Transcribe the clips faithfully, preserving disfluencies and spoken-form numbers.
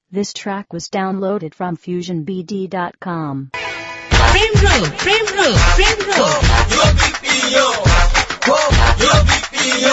This track was downloaded from fusion b d dot com. Frame roll, frame roll, frame roll. Yo B P yo, yo B P yo.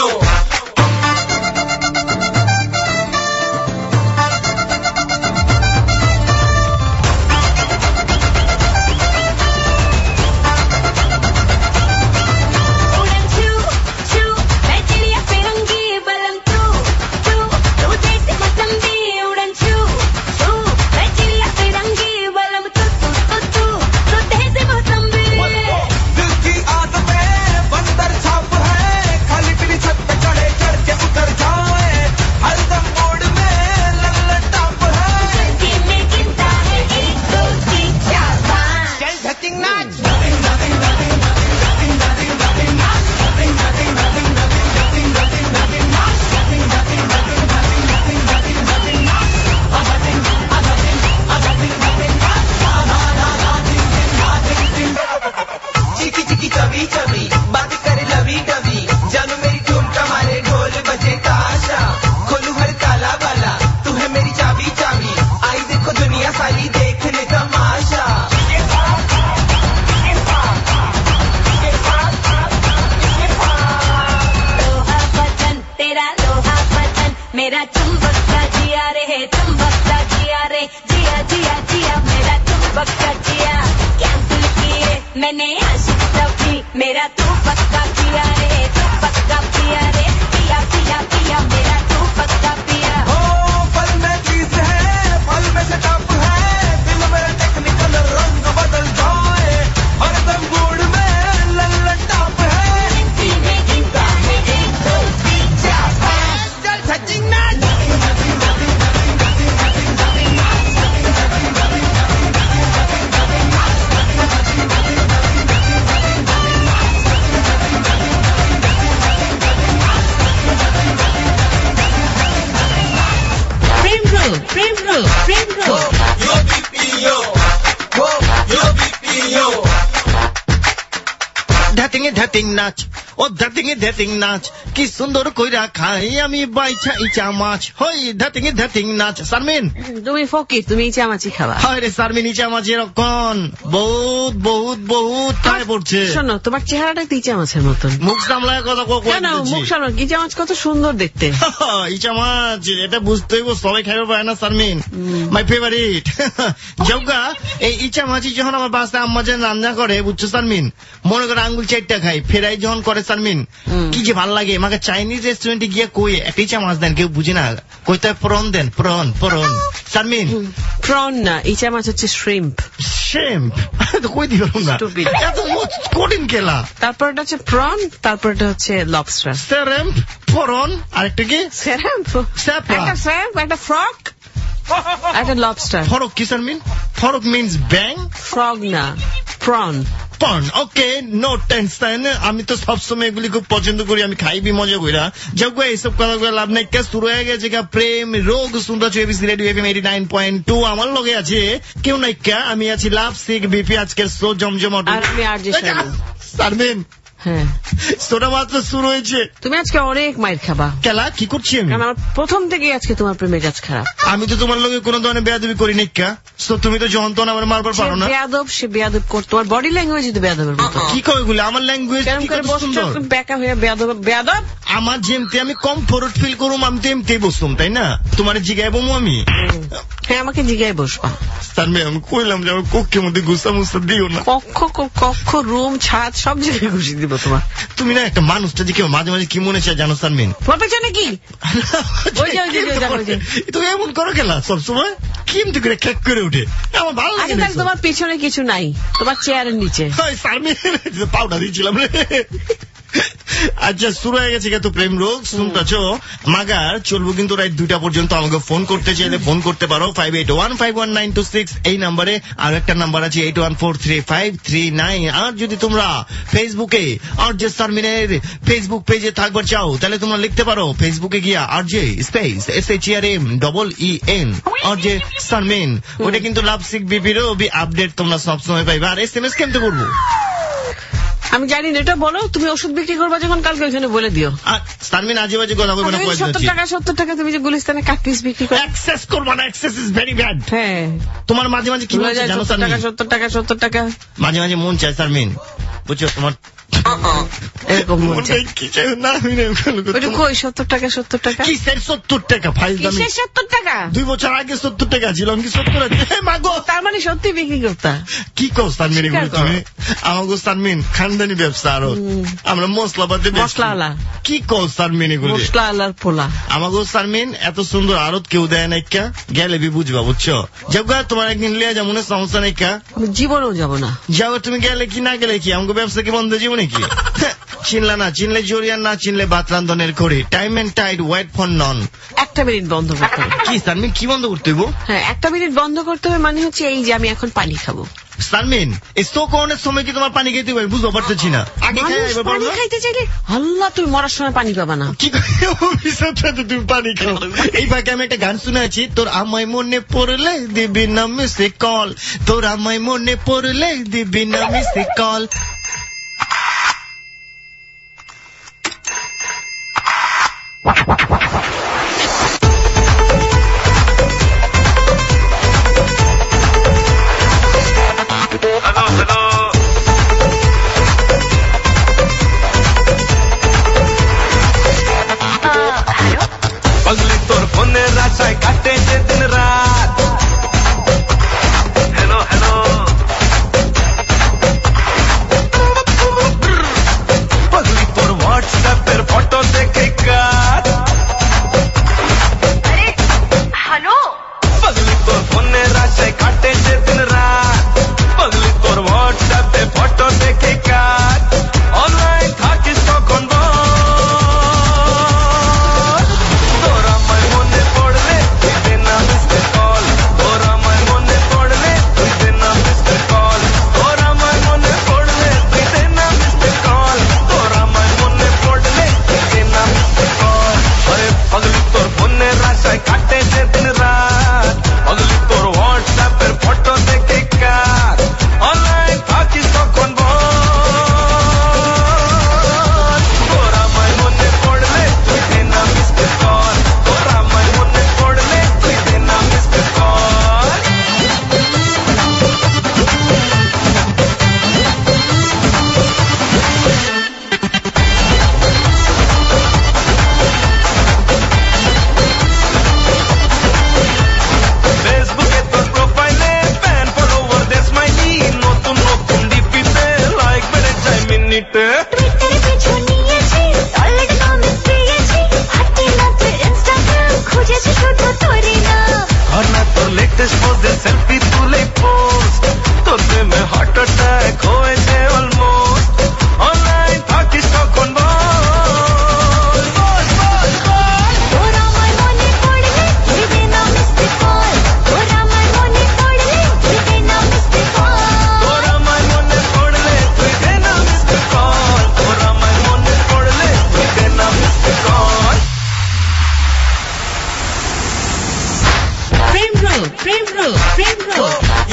मेरा चुंबकता जिया रे है चुंबकता जिया रे जिया जिया जिया मेरा चुंबकता जिया cancel किए मैंने आशिक तभी मेरा तू पक्का किया रे तू पक्का पिया रे पिया पिया पिया मेरा तू पक्का पिया ओ पल में चीज है पल में से टप है दिल में टेक्निकल रंग बदल जाए हरदम मूड में लल्लन टप है सीने गिनता है एक दो तीन चार पाँच चल सचिन नाच Frame roll, frame roll, frame roll. Yo B P yo, yo B P yo. ধাতিংয়ে ধাতিং নাচ ও ধাতিংয়ে ধাতিং নাচ কি সুন্দর কইরা খাই আমি বাইছা ইচা মাছ হই ধাতিংয়ে ধাতিং নাচ সারমিন তুমি ফকির তুমি চামাচি খাবা হায় রে সারমিন ইচা মাছের রকম বহুত বহুত বহুত খায় পড়ছে শোনো তোমার চেহারাটা ইচা মাছের মতন মুখ সামলায় কথা কো কই কেন মুখ সামলা ইচা মাছ কত সুন্দর দেখতে ইচা মাছ এটা বুঝতে হইব সবাই খাইবে পারে না সারমিন মাই ফেভারিট জগা এই ইচা মাছি যখন আমার বাসায় আম্মা যে রান্না করে বুঝছো সারমিন মনে করে আঙ্গুল চারটা খাই ফেরাই যখন করে সারমিন কি যে ভাল লাগে আমাকে চাইনিজ রেস্টুরেন্টে গিয়ে কই একটা ইচা মাছ দেন কেউ বুঝে না কইতে প্রন দেন প্রন প্রন সারমিন প্রন না ইচা মাছ হচ্ছে শ্রিম্প শ্রিম্প তো কই দিও না এত কঠিন খেলা তারপর এটা হচ্ছে প্রন তারপর এটা হচ্ছে লবস্টার শ্রিম্প প্রন আরেকটা কি শ্রিম্প একটা শ্রিম্প একটা ফ্রগ একটা লবস্টার ফরক কি সারমিন ফরক মিন্স ব্যাং ফ্রগ না prawn porn okay no tension আমি তো সবসময় এগুলি খুব পছন্দ করি আমি খাইবি মজা কইরা যাও এইসব কথা কই লাভ নাই কে শুরু হয়ে গেছে কা প্রেম রোগ শুনরা ABC radio FM eighty nine point two আমার লগে আছে কেউ নাই কা আমি আছি লাভ সিক বিপি আজকের শো জমজমাট আর আমি আরজে শারমিন শারমিন হ্যাঁ সোটা মাত্র শুরু হয়েছে তুমি আজকে অনেক মাইর খাবা কেলা কি করছি আমি কারণ আমার প্রথম থেকেই আজকে তোমার প্রেমের কাজ খারাপ আমি তো তোমার লগে কোনো ধরনের বেয়াদবি করি নাই কা সো তুমি তো যন্ত্রণা আমার মারবার পারো না বেয়াদব সে বেয়াদব কর তোমার বডি ল্যাঙ্গুয়েজ তো বেয়াদবের মতো কি কই এগুলো আমার ল্যাঙ্গুয়েজ কেমন কি করে কত সুন্দর বসছো বেকা হয়ে বেয়াদব বেয়াদব আমার যেমতে আমি কমফোর্ট ফিল করুম আমি তো এমতে বসুম তাই না তোমার জিগাইবো আমি হ্যাঁ আমাকে জিগাই বসবা তার মেয়ে আমি কইলাম যে আমার কক্ষের মধ্যে গুসা মুসা দিও না কক্ষ কক্ষ রুম ছাদ সব জায়গায় ঘুষি দিব তোমার তুমি না একটা মানুষটা যে কেউ মাঝে মাঝে কি মনে চায় জানো সারমিন তোমার পেছনে কি তুমি এমন করো খেলা সবসময় কিমতি করে খেক করে উঠে আমার ভালো লাগে আচ্ছা তোমার পিছনে কিছু নাই তোমার চেয়ারের নিচে সারমিন পাউডার দিয়েছিলাম রে আচ্ছা শুরু হয়ে গেছে তো প্রেম রোগ শুনতেছ মাগার চলবো কিন্তু রাত দুইটা পর্যন্ত আমাকে ফোন করতে চাইলে ফোন করতে পারো five eight one five one nine two six এই নাম্বারে আর একটা নাম্বার আছে eight one four three five three nine আর যদি তোমরা ফেসবুকে আর যে সারমিনের ফেসবুক পেজে থাকবার চাও তাহলে তোমরা লিখতে পারো ফেসবুকে গিয়া R J space S H R M double E N আর যে সারমিন ওটা কিন্তু লাভ সিক বিপিরও আপডেট তোমরা সবসময় পাইবে আর এস এম এস কেমতে করবো আমি জানি না, এটা বলো। তুমি ওষুধ বিক্রি করবা যখন কালকে ওইখানে বলে দিও। সারমিন আজে বাজে কথা বলবে না। সত্তর টাকা সত্তর টাকা তুমি যে গুলিস্তানে কাটপিস বিক্রি করো। এক্সেস করবা না, এক্সেস ইজ ভেরি ব্যাড। হ্যাঁ, তোমার মাঝে মাঝে কি বলে যায় জানো সারমিন? টাকা সত্তর টাকা সত্তর টাকা মাঝে মাঝে মন চায় সারমিন, বুঝছো? তোমার এরকম মন চায় কি চাই না? আমি কই সত্তর টাকা সত্তর টাকা কি স্যার? সত্তর টাকা ফাইল দামি। সত্তর টাকা দুই বছর আগে সত্তর টাকা ছিল। আমি কি সত্তর মাগো? তার মানে সত্যি বিক্রি করতা? কি কও সারমিন এগুলো তুমি? আমাগো সারমিন খানদানি ব্যবসা, আরো আমরা মশলাপাতি মশলা। কি কও সারমিন এগুলো? মশলা আলার পোলা। আমাগো সারমিন এত সুন্দর আরত কেউ দেয় না, কা গেলে বি বুঝবা, বুঝছো? যাবগা তোমার একদিন লিয়া যাবো না, সমস্যা নেই। কা জীবনেও যাবো না। যাও তুমি গেলে কি না গেলে কি আমাকে ব্যবসা কি বন্ধ জীবনে কি? চিনলা না, চিনলে জরিয়ান, না চিনলে বাত রান্ধনের করি। Time and tide wait for none. একটা মিনিট বন্ধ করতে হবে। কি সারমিন কি বন্ধ করতে হইব? হ্যাঁ, একটা মিনিট বন্ধ করতে হবে, মানে হচ্ছে এই যে আমি এখন পানি খাবো। সারমিন এই শোকনের সময় কি তোমার পানি খেতে হবে? বুঝতে পারতেছি না। আগে পানি খাইতে চাইলে আল্লাহ তুমি মরার সময় পানি পাবা না। কি তুমি পানি খাও? এই বাকি আমি একটা গান শুনে আছি, তোর আমায় মনে পড়লে দিবি না মিসে কল, তোর আমায় মনে পড়লে দিবি না মিসে কল। पगली तोर फोने राशाय काटे जे दिन रात। हेलो हेलो पगली तोर व्हाट्सएप पर फोटो देखे का। अरे हेलो पगली तोर फोने राशाय काटे जे दिन रात। पगली तोर व्हाट्सएप पे फोटो देखे का। ऑनलाइन था किसको कौन काटे से दिन रात। अगली तोर व्हाट्सएप पर फोटो देखे का। ऑनलाइन था किसको कौन बोल। तोरा मैं मुन्ने पड़ ले तू देना मिस्ड कॉल। तोरा मैं मुन्ने पड़ ले तू देना मिस्ड कॉल। सेल्फी तुले पोस्ट तो में हार्ट अटैक होए छे ऑलमोस्ट। ऑनलाइन था किसको कौन बोल बोल बोल बोल। तोरा मैं मने पड़ले तू देना मिस्ड कॉल। तोरा मैं मने पड़ले तू देना मिस्ड कॉल। तोरा मैं मने पड़ले तू देना मिस्ड कॉल। तोरा मैं मने पड़ले तू देना मिस्ड कॉल। प्रेम रोग प्रेम रोग प्रेम रोग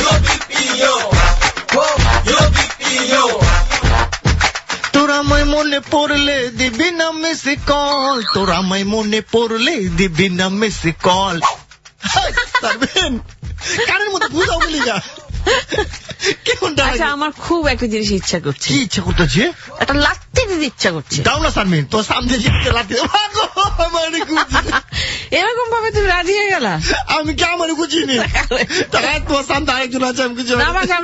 তোরা আমায় মনে পড়লে দিবি না মিসে কল। তোরা আমায় মনে পড়লে দিবি না মিসে কল। সারমিন কানের মধ্যে বুঝাও বলি যা। আচ্ছা, আমার খুব একটা জিনিস ইচ্ছা করছে। কি ইচ্ছা করতেছে? একটা লাত্তি দিতে ইচ্ছা করছে। দাও না সারমিন, তোর সামনে যেতে লাত্তি। এরকম ভাবে তুমি রাজি হয়ে গেলা? আমি কি আমার বুঝিনি? তোমার সামনে আরেকজন আছে, আমি কিছু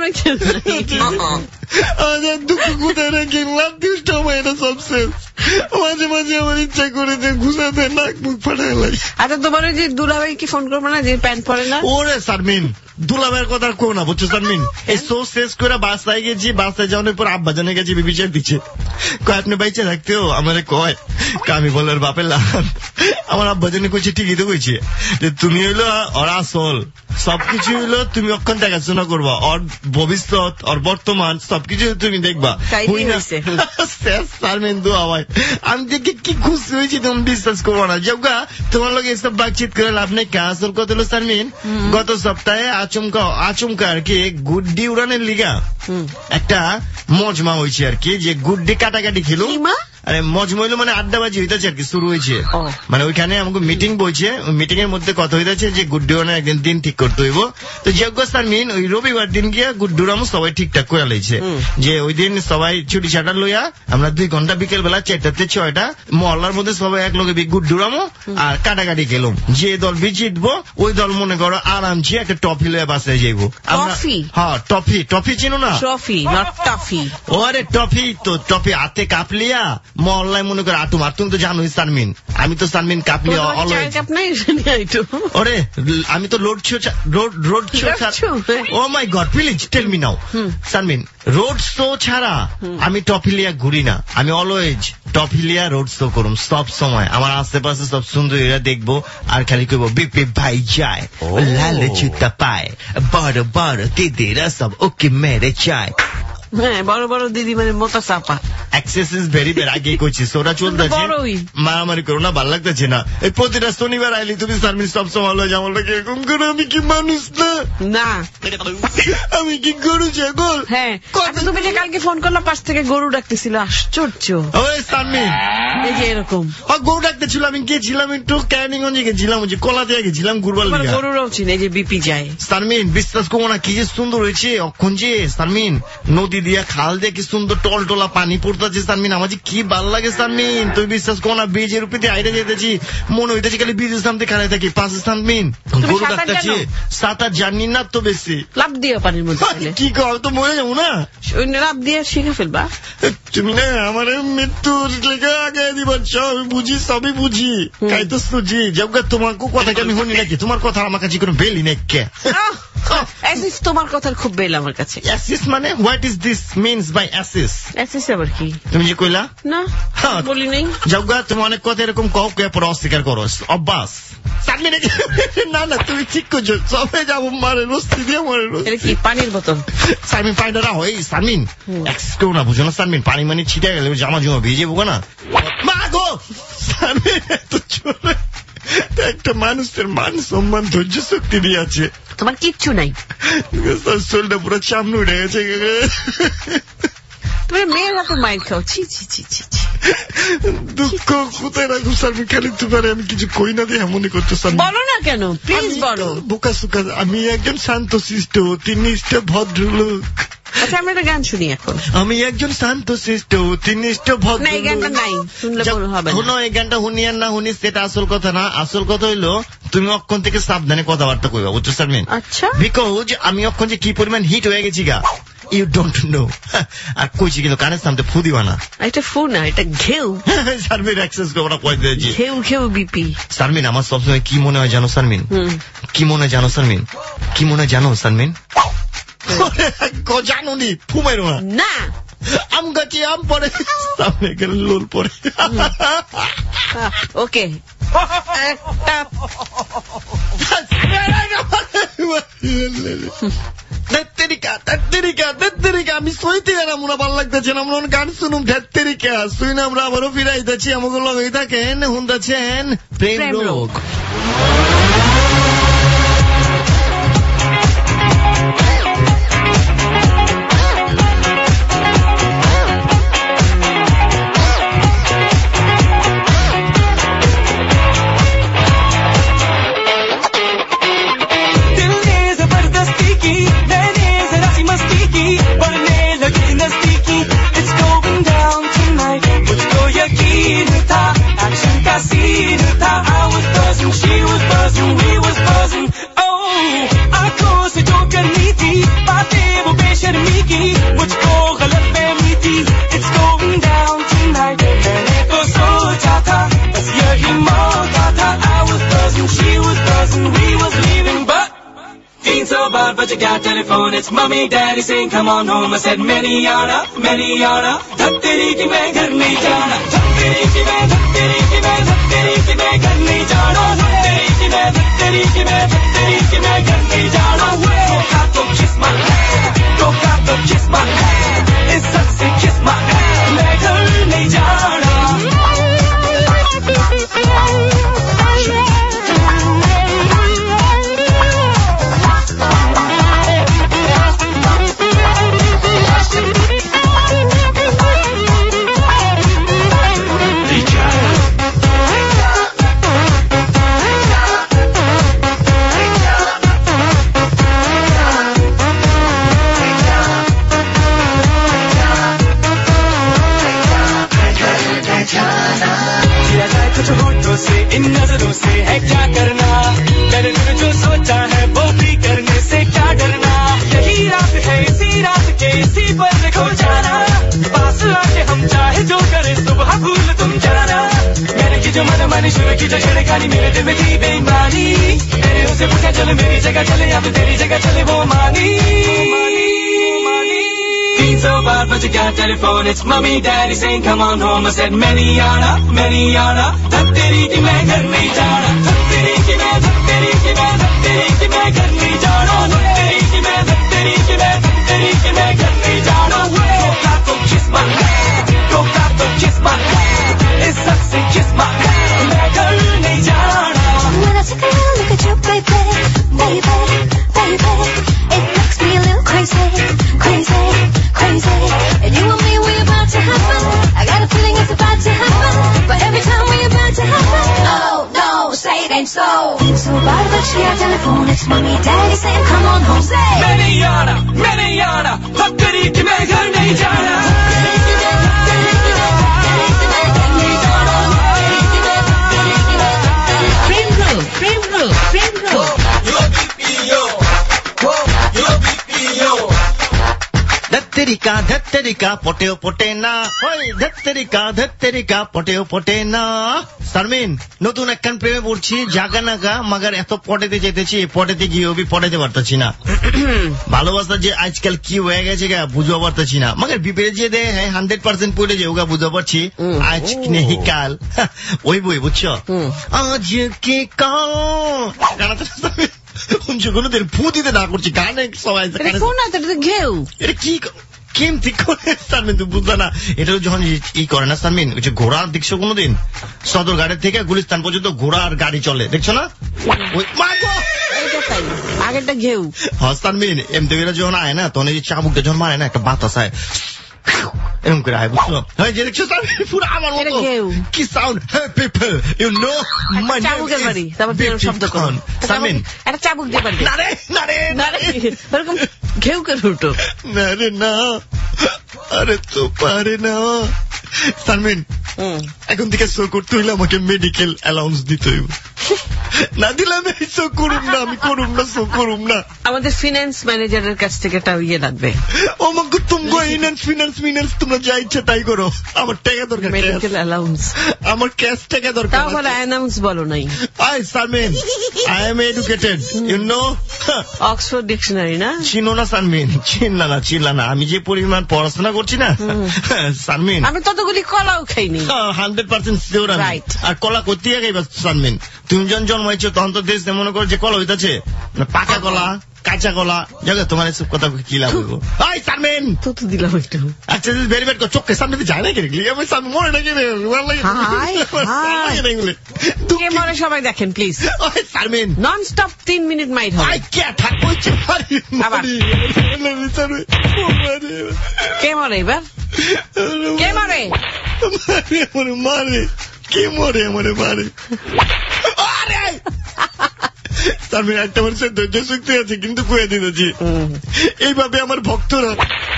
দুঃখ কোথায় রেখে লাত্তিষ্ট এটা সব শেষ। মাঝে মাঝে আমার ইচ্ছা করে যে ঘুষাতে নাক মুখ ফাটাই লাগে। আচ্ছা, তোমার ওই যে দুলাভাই কি ফোন করবো না, যে প্যান্ট পরে না? ওরে সারমিন দুলাভাইয়ের কথা কো না, বুঝছো সারমিন? এই শো শেষ করে বাসায় গেছি, বাসায় যাওয়ার পর আব্বা জানে গেছি বিবিচার দিচ্ছে। কয় আপনি বাইচে থাকতেও আমারে কয়, আমি বলার বাপের লাল। আমার আব্বা জানে কইছে, ঠিকই তো কইছে যে তুমি হইলো ওর আসল, সবকিছু হইলো তুমি অক্ষণ দেখাশোনা করবা, ওর ভবিষ্যৎ ওর বর্তমান সবকিছু তুমি দেখবা। সারমিন দোয়া হয়। আমি দেখে কি খুশি হয়েছি তুমি বিশ্বাস করবো না। যোগা তোমার লোক এসব বাতচিত করে লাভ নেই। আসল কথা হলো সারমিন, গত সপ্তাহে আজ আচমকা আচমকা আর কি গুড্ডি উড়ানের লিগা একটা মজমা হয়েছে আর কি, যে গুড্ডি কাটাকাটি খেলো। আরে মজমা হইলো মানে আড্ডাবাজি হইতেছে আর কি, শুরু হয়েছে। মানে ওইখানে আমাকে মিটিং বইছে, ওই মিটিং এর মধ্যে কথা হইতেছে যে গুড্ডি উড়ানের একদিন দিন ঠিক করতে হইব। তো যোগ্য সারমিন ওই রবিবার দিন গিয়া গুড্ডি উড়ামো সবাই ঠিকঠাক করে লাইছে, যে ওই দিন সবাই ছুটি ছাটা লইয়া আমরা দুই ঘন্টা বিকেল বেলা চারটাতে ছয়টা মহল্লার মধ্যে সবাই এক লগে গুড্ডি উড়ামো আর কাটাকাটি খেলাম। যে দল বি জিতবো ওই দল মনে করো আরামছে একটা টফি লইয়া বাসায় যাইবো। হ্যাঁ টফি, টফি চিনো না? Trophy not toffee. ওরে টফি তো, টফি হাতে কাপ লিয়া মহল্লায় মনে করো আটুম। আর তুমি তো জানোই সারমিন, আমি তো সারমিন কাপ লিয়া অলওয়েজ। ওরে আমি তো road show road road show oh my god please tell me now Sharmin, road show ছাড়া আমি টফি লিয়া ঘুরি না। আমি অলওয়েজ টফি লিয়া রোড শো করুম সব সময়। আমার আশেপাশে সব সুন্দরীরা দেখবো আর খালি কইব বিপি ভাই যায় লাল জুতা পায়, বড় বড় দিদিরা সব ওকে মেরে চায়। হ্যাঁ বড় বড় দিদি মানে মোটা চাপা। অ্যাক্সেস ইজ ভেরি ভেরি আগে কইছি, সোরা চলতেছে মারামারি করো না, ভালো লাগতেছে না। এই প্রতিটা শনিবার আইলি তুমি সারমিন সব সময় হলো যেমন লাগে এরকম করে। আমি কি মানুষ না? না আমি কি গরু ছাগল? হ্যাঁ তুমি যে কালকে ফোন করলা পাশ থেকে গরু ডাকতেছিল, আশ্চর্য। ওই সারমিন এই যে এরকম গরু ডাকতেছিল, আমি গেছিলাম একটু ক্যানিগঞ্জে গেছিলাম, ওই যে কলা দিয়ে গেছিলাম ঘুরবার লিগা। গরুরাও চিনে যে বিপি যায়। সারমিন বিশ্বাস করবো না কি যে সুন্দর হয়েছে অক্ষণ যে সারমিন, নদী দিয়া খাল দিয়ে কি সুন্দর টল টলা পানি পড়তেছে সারমিন, আমার যে কি ভাল লাগে সারমিন। তুই বিশ্বাস করো না ব্রিজের উপরে দিয়ে আইডে যেতেছি মনে হইতেছি খালি ব্রিজের সামনে খাড়াই থাকি পাশে সারমিন। গরু ডাকতেছে সাঁতার জানি না তো বেশি, লাভ দিয়ে পানির মধ্যে কি কর তো মরে যাবো না, লাভ দিয়ে শিখে ফেলবা তুমি না। আমার মৃত্যুর লেগে আগে দিবার আমি বুঝি, সবই বুঝি, তাই তো সুঝি। যাবগা তোমার কথা আমি শুনি নাকি? তোমার কথা আমার কাছে কোনো বেলি নেই কে? তোমার কথার খুব বেল আমার কাছে। অ্যাসিস মানে what is this means by অ্যাসিস? অ্যাসিস আবার কি? তুমি যে কইলা না বলি নাই। যাওগা তুমি অনেক কথা এরকম কও কে পরে অস্বীকার করো অভ্যাস। না না তুমি ঠিক করছো, সবে যাবো মারে রস্তি দিয়ে মারে রস্তি। কি পানির বোতল? সারমিন পানিটা হয় সারমিন অ্যাক্সেস করো না, বুঝো না সারমিন, পানি মানি ছিটে গেলে জামা জমা ভিজে যাবো না। মা গো সারমিন এত চলে একটা মানুষের মান সম্মান ধৈর্য শক্তি দিয়ে আছে, তোমার কিচ্ছু নাই। শরীরটা পুরো চামড়ে উঠে গেছে। তুমি মেয়ের হাতে মাইর খাও, ছি ছি ছি ছি। দুঃখ কোথায় রাখো সারমিন, খালি তোমার আমি কিছু কই না দিয়ে এমনই করছো সারমিন। বলো না কেন প্লিজ বলো। বোকা সুকা আমি একজন শান্ত শিষ্ট তিনিষ্ঠ ভদ্রলোক। আচ্ছা আমরা একটা গান শুনি এখন। আমি একজন শান্ত শিষ্ট তিনিষ্ঠ ভদ্র। এই গানটা নাই, শুনলে হবে না। শোনো এই গানটা শুনি আর না শুনি সেটা আসল কথা না, আসল কথা হইলো তুমি অক্ষণ থেকে সাবধানে কথাবার্তা কইবা, বুঝছো সারমিন? আচ্ছা বিকজ আমি অক্ষণ যে কি পরিমাণ হিট হয়ে গেছি গা ইউ ডোন্ট নো। আর কইছি কিন্তু কানের সামনে ফু দিবা না। এটা ফু না, এটা ঘেউ। সারমিন অ্যাক্সেস করবো কয়ে দিয়েছি ঘেউ ঘেউ বিপি। সারমিন আমার সবসময় কি মনে হয় জানো সারমিন? কি মনে হয় জানো সারমিন? কি মনে হয় জানো সারমিন? জানো নি ফু মেরো না, আম গাছি আম পরে সামনে গেলে লোল পরে। ওকে একটা আমি সইতে গেলাম ওরা ভালো লাগতেছে না, আমরা গান শুনুম ধ্যাত্তেরিকা শুই না, আমরা আবারও ফিরাইতেছি আমাকে লগাই থাকেন শুনতেছেন প্রেম রোগ। But you got telephone, it's mommy, daddy saying come on home. I said many yana, many yana. Dhatteri ki main ghar nahi jana. Dhatteri ki main, dhatteri ki main, dhatteri ki main ghar nahi jana. Dhatteri ki main, dhatteri ki main, dhatteri ki main ghar nahi jana. Dhokha to kiss my hand, dhokha to kiss my hand. Izzat se kiss my hand, main ghar nahi jana. जो मन मानी शुरू की जो छेड़खानी मेरे दिल में थी बेईमानी मेरे उसे पूछा चले मेरी जगह चले या फिर तेरी जगह चले वो मानी तीन सौ बार बज गया telephone it's mummy daddy saying come on home I said मैं नहीं आना मैं नहीं आना धक तेरी की मैं घर नहीं जाना धक तेरी की मैं धक तेरी की मैं धक तेरी की मैं घर नहीं जाना धक तेरी की मैं धक तेरी की मैं धक तेरी की मैं घर नहीं जाना रोका तो kiss my hand रोका तो kiss my hand इस सब से kiss my hand मैं घर नहीं जाना When I take a look at you, baby, baby, baby, it makes me a little crazy, crazy, crazy. And you and me, we're about to happen. I got a feeling it's about to happen. But every time we're about to happen, oh no, say it ain't so. So bad, but she on telephone, it's mommy, daddy saying, come on home, say. मैं नहीं आना मैं नहीं आना धक तेरी की मैं घर नहीं जाना Prem Road, Prem Road, Prem Road. धत्तेरिका धत्तेरिका पटेओ पटे ना ওই ধত্তেরিকা ধত্তেরিকা পটেও পটে না শারমিন নতুন একখান প্রেমে পড়ছি জাগা নাগা মাগার এত পটেতে যেতেছি পটেতে গিয়ে অবি পটেতে পারতাছি না ভালোবাসা যে আজকাল কি হয়ে গেছে গা বুঝতে পারতাছি না মাগার বিপরীত যে দে হ্যাঁ হান্ড্রেড পার্সেন্ট পড়ে যে ওগা বুঝতে পারছি আজ নেই কাল ওই বই বুঝছো আজ কে কাল গানাটা কোনোদিন ফু দিতে না করছি গানে সবাই ফোন না তো ঘেউ এটা কি কেমতি করে সারমিন তুই বুঝলা না এটা যখন ই করে না সারমিন ওই যে ঘোড়ার দেখছো কোনোদিন সদর গাড়ি থেকে গুলিস্তান পর্যন্ত ঘোড়ার গাড়ি চলে দেখছো না ওই আগেরটা ঘেউ হ্যাঁ সারমিন এমনি এরা যখন আয় না তখন এই যে চাবুকটা যখন মারে না একটা বাতাস আয় এরকম করে আয় বুঝছো হ্যাঁ যে দেখছো সারমিন পুরো আমার মতো কি সাউন্ড হ্যাঁ পিপল ইউ নো মাই চাবুকের বাড়ি তারপর শব্দ করুন সারমিন একটা চাবুক দিয়ে বাড়ি না রে না রে না রে এরকম ঘেউ করে উঠো না রে না আরে তো পারে না সারমিন এখন থেকে শো করতে হইলে আমাকে মেডিকেল অ্যালাউন্স দিতে হইব না দিলে আমি শো করুম না আমি করুম না শো করুম না আমাদের ফিনান্স ম্যানেজারের কাছ থেকে একটা ইয়ে লাগবে ও আমাকে তুমি ফিনান্স ফিনান্স ফিনান্স তোমরা যা ইচ্ছা তাই করো আমার টাকা দরকার মেডিকেল অ্যালাউন্স আমার ক্যাশ টাকা দরকার তাও বলে অ্যানাউন্স বলো নাই I Sharmin I am educated you know Oxford dictionary না চিনো না সারমিন চিনলা না চিনলা না আমি যে পরিমাণ পড়াশোনা করছি না সারমিন আমি ততগুলি কলাও খাইনি হান্ড্রেড পার্সেন্ট শিওর আমি আর কলা করতে খাইবা সারমিন তুমি যখন জন্মাইছো তখন তো দেশ মনে করো যে কলা হইতাছে পাকা কলা কাঁচা কলা জায়গা তোমার এসব কথা কি লাভ হইব আই সারমিন তো তো দিলাম একটু আচ্ছা ভেরি ব্যাড চোখের সামনে যায় না কেন আমি সামনে মরে না কেন কে মরে সবাই দেখেন প্লিজ সারমিন নন স্টপ তিন মিনিট মাইট হবে কে থাকবো কে মরে এবার কে মরে মারে কে মরে আমারে মারে সারমিন একটা মানুষের ধৈর্য শক্তি আছে কিন্তু কুয়ে দিতেছি এইভাবে আমার ভক্তরা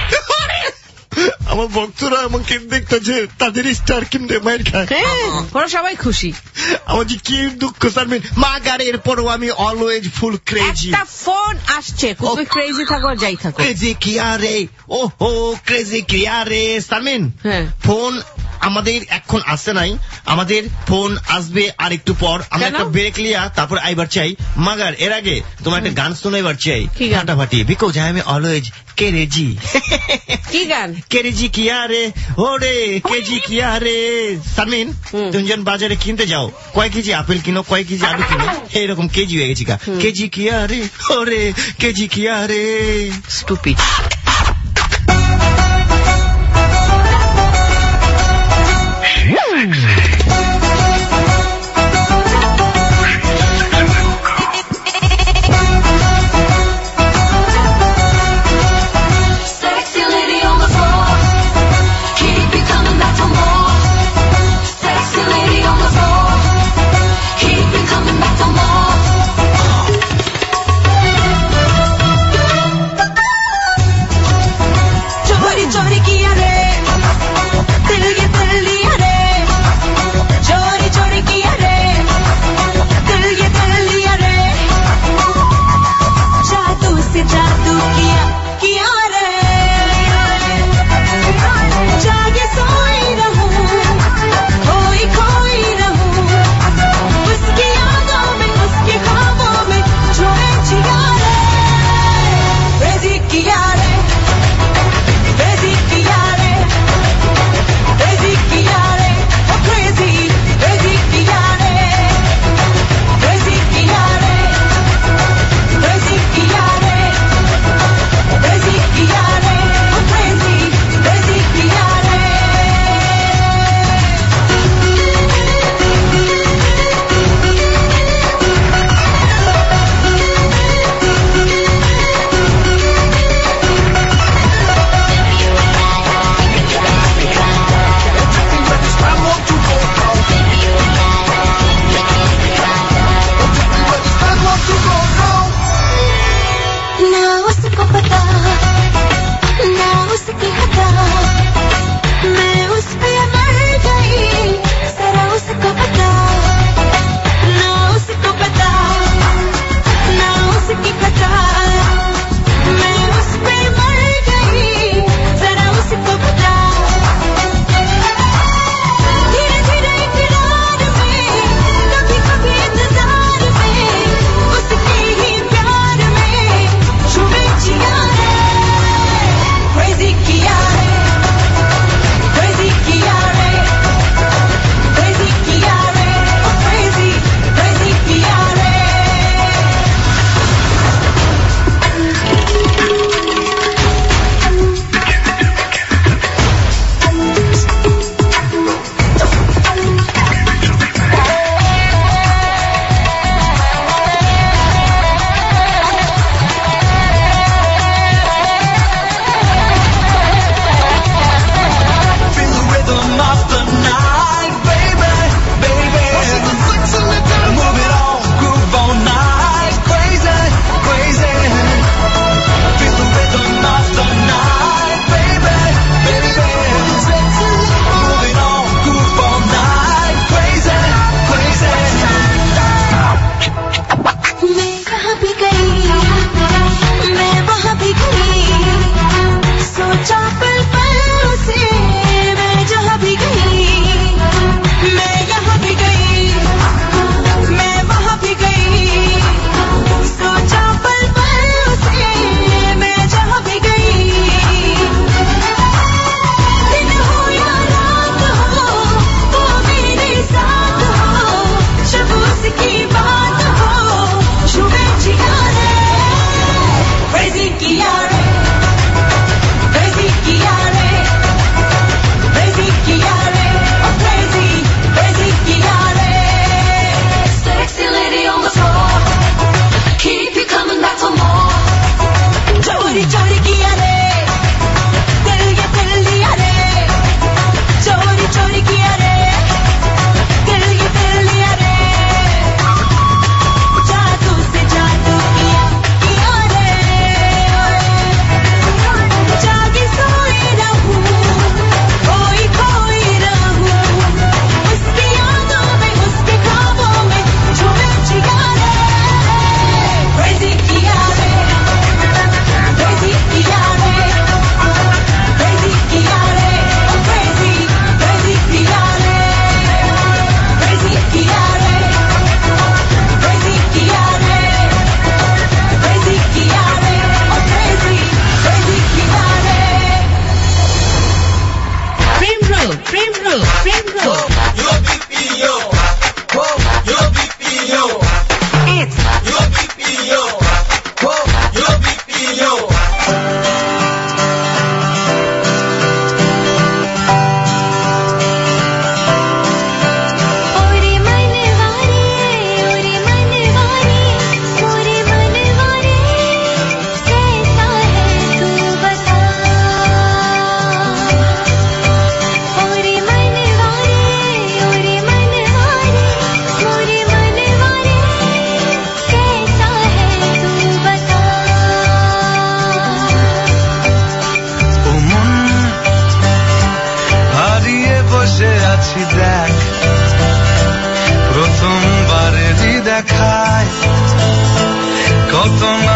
আমার ভক্তরা আমাকে দেখতেছে তাদের স্টার কিনতে মায়ের খায় ওরা সবাই খুশি আমার যে কি দুঃখ সারমিন মা গাড়ির পরও আমি অলওয়েজ ফুল ক্রেজি একটা ফোন আসছে তুমি ক্রেজি থাকো যাই থাকো ক্রেজি কি আরে ও হো ক্রেজি কি আরে সারমিন ফোন আমাদের এখন আসে নাই আমাদের ফোন আসবে আর একটু পর আমরা একটা ব্রেক লিয়া তারপর আইবার চাই মাগার এর আগে তোমার একটা গান শোনাইবার চাই ফাটাফাটি because I am always crazy কি গান কেরেজি কিয়া রে ওরে কেজি কিয়া রে সারমিন তুমি যখন বাজারে কিনতে যাও কয় কেজি আপেল কিনো কয় কেজি আলু কিনো এইরকম কেজি হয়ে গেছি কেজি কিয়া রে ওরে কেজি কিয়া রে স্টুপিড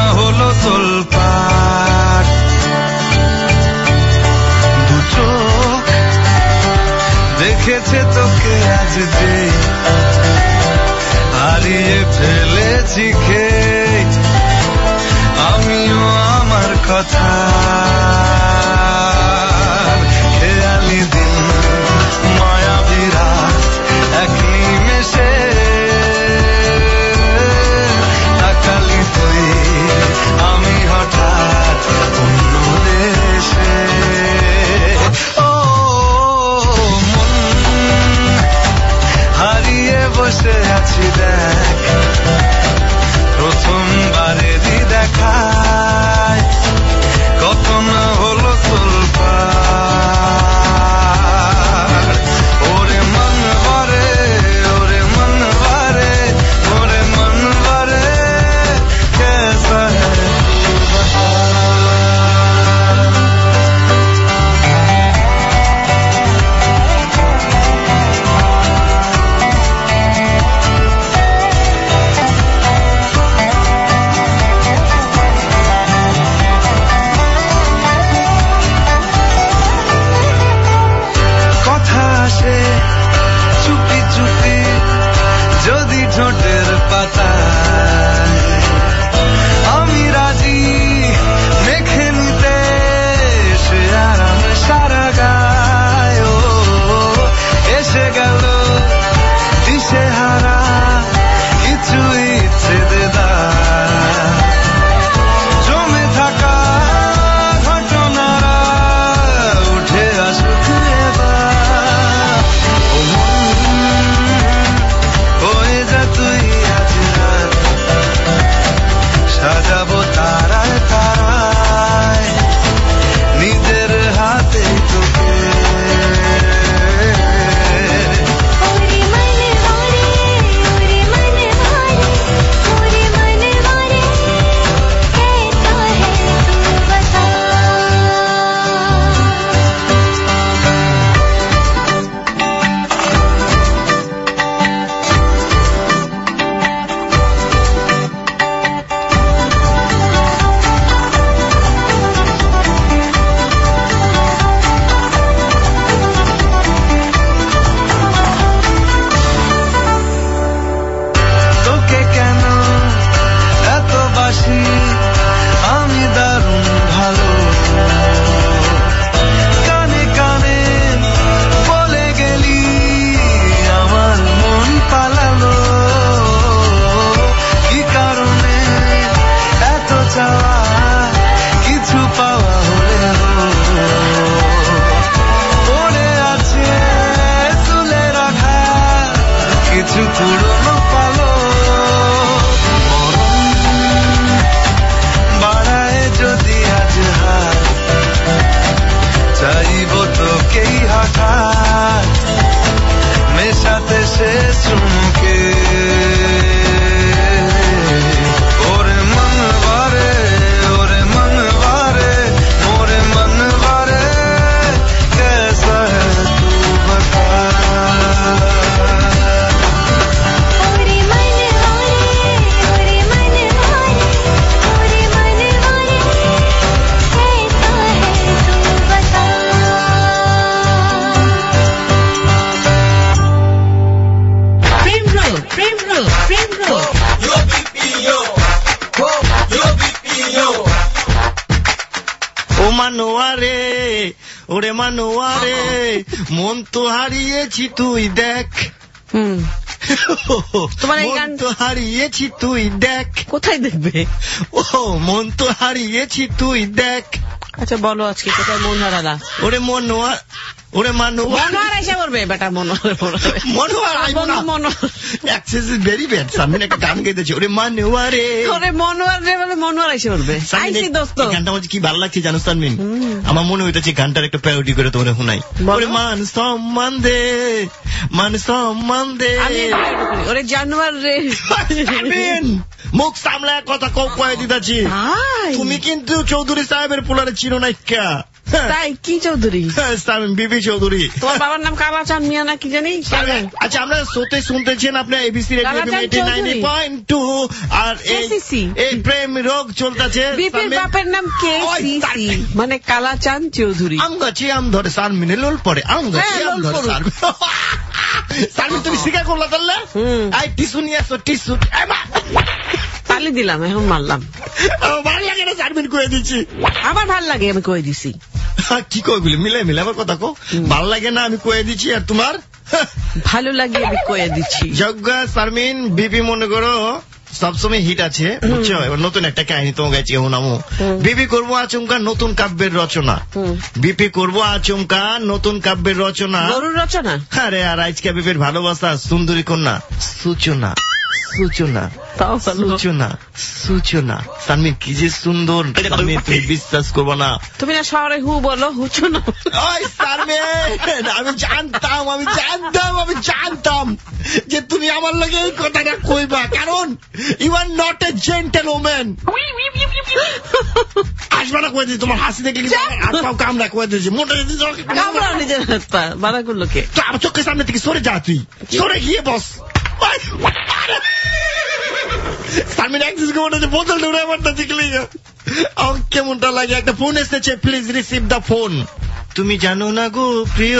হলো তোলপাড় দু চোখ দেখেছে তোকে আজ যে হারিয়ে ফেলেছি খেয়ে আমিও আমার কথা খেয়ালি দিন মায়াবী রাত এক নিমেষে তাকালি তুই আমি হঠাৎ অন্য দেশে ও মন হারিয়ে বসে আছি দেখ প্রথমবারেরই দেখায় কত না হলো তোলপাড় ওরে মন ভরে ওরে মন ভরে ওরে মন ভরে कैसा है तू बता চুপি চুপি যদি ঠোঁটের পাতায় আমি রাজি মেখে নিতে সে আরাম সারা গায় এসে গেল দিশে হারা কিছু ইচ্ছে দেদা জমে থাকা ঘটনারা উঠে আসুক এবার হয়ে যা তুই আজ রাত সাজাবো তারায় তারায় নিজের হাতে তোকে ओरे मन वारे ओरे मन वारे ओरे मन वारे कैसा है तू बता তোকে কেন এত বাসি আমি দারুণ ভালো কানে কানে বলে গেলি আমার মন পালালো কি কারণে এত চাওয়া কিছু পাওয়া হলেও পড়ে আছে তুলে রাখা কিছু পুরনো পালো বাড়ায় যদি আজ হাত চাইব তোকেই হঠাৎ মেশাতে শেষ চুমকে ওরে মন ভরে ওরে মন ভরে ওরে মন ভরে कैसा है तू बता ओरे मन वारे ओरे मन वारे ओरे मन वारे कैसा है तू बता प्रेम रोग प्रेम रोग प्रेम रोग Yo B P yo, yo B P yo. ও মানুয়ারে ওরে মানুয়ারে মন তো হারিয়েছি তুই দেখ হুম তোমার এই মন গান তো হারিয়েছি তুই দেখ কোথায় দেখবে? ও মন তো হারিয়েছি তুই দেখ আচ্ছা বলো আজকে কোথায় মন হারালা? ওরে মনোয়া ওরে মানুয়া মনোয়ার এসে বলবে বেটা মনোয়ার মনোয়ার আইবো না Monowar access is very bad সামনে একটা গান গাইতেছে ওরে মানুয়ারে ওরে মনোয়ার রে বলে মনোয়ার এসে বলবে আইসি দোস্ত এই গানটা আমার কি ভালো লাগছে জানো তানমিন আমার মনে হইতেছে গানটার একটা প্যারোডি করে তোমরা শোনাই ওরে মান সম্মান দে মান সম্মান দে আমি ওরে জানোয়ার রে তানমিন মুখ সামলায় কথা কও কয়ে দিতাছি হাই তুমি কিন্তু চৌধুরী সাহেবের পোলারে চিনো না কা তাই কি চৌধুরী? শারমিন বিবি চৌধুরী। তোমার বাবার নাম কালাচাঁদ মিয়া না কি জানি? আচ্ছা আমরা শোতে শুনতেছেন আপনার ABC radio eighty nine point two আর এই প্রেম রোগ চলতেছে। বিপির বাপের নাম কে সি মানে কালাচাঁদ চৌধুরী। আম গাছি আম ধরে শারমিনে লোল পড়ে আম গাছি আম ধরে শারমিন। শারমিন তুমি শিকার করলা তাহলে? আই টিস্যু নিয়ে আসো টিস্যু। তালি দিলাম এখন মারলাম। ভালো লাগে না শারমিন কয়ে দিচ্ছি। আমার ভাল লাগে আমি কয়ে দিছি। কি কই বলি মিলে মিলে আমার কথা কো। ভালো লাগে না আমি কয়ে দিচ্ছি আর তোমার ভালো লাগে আমি কয়ে দিচ্ছি। যজ্ঞ শারমিন বিপি মনে করো সবসময় হিট আছে বুঝছো। এবার নতুন একটা কাহিনী তোমার কাছে শোনাবো। বিপি করবো আচমকা নতুন কাব্যের রচনা। বিপি করবো আচমকা নতুন কাব্যের রচনা। গরুর রচনা? আরে আর আজকে বিপির ভালোবাসা সুন্দরী কন্যা সূচনা সূচনা সূচনা সূচনা। শারমিন কি যে সুন্দর তুমি বিশ্বাস করবো না। তুমি না শহরে হু বলো হুচু না। শারমিন আমি জানতাম আমি জানতাম আমি জানতাম যে তুমি আমার লগে এই কথাটা কইবা, কারণ you are not a gentleman. আসবা না কয়ে দিচ্ছি তোমার হাসি দেখলে হাত পাও কামড়া কয়ে দিচ্ছি মোটা কামড়া নিজের হাত পা বাড়া করলো কে? আমার চোখের সামনে থেকে সরে যা, তুই সরে গিয়ে বস। শারমিন একদিকে মনে হচ্ছে বোতল ঢুকে আমারটা দেখলি আমার কেমনটা লাগে। একটা ফোন এসেছে, প্লিজ রিসিভ দ্য ফোন। তুমি জানো না গো প্রিয়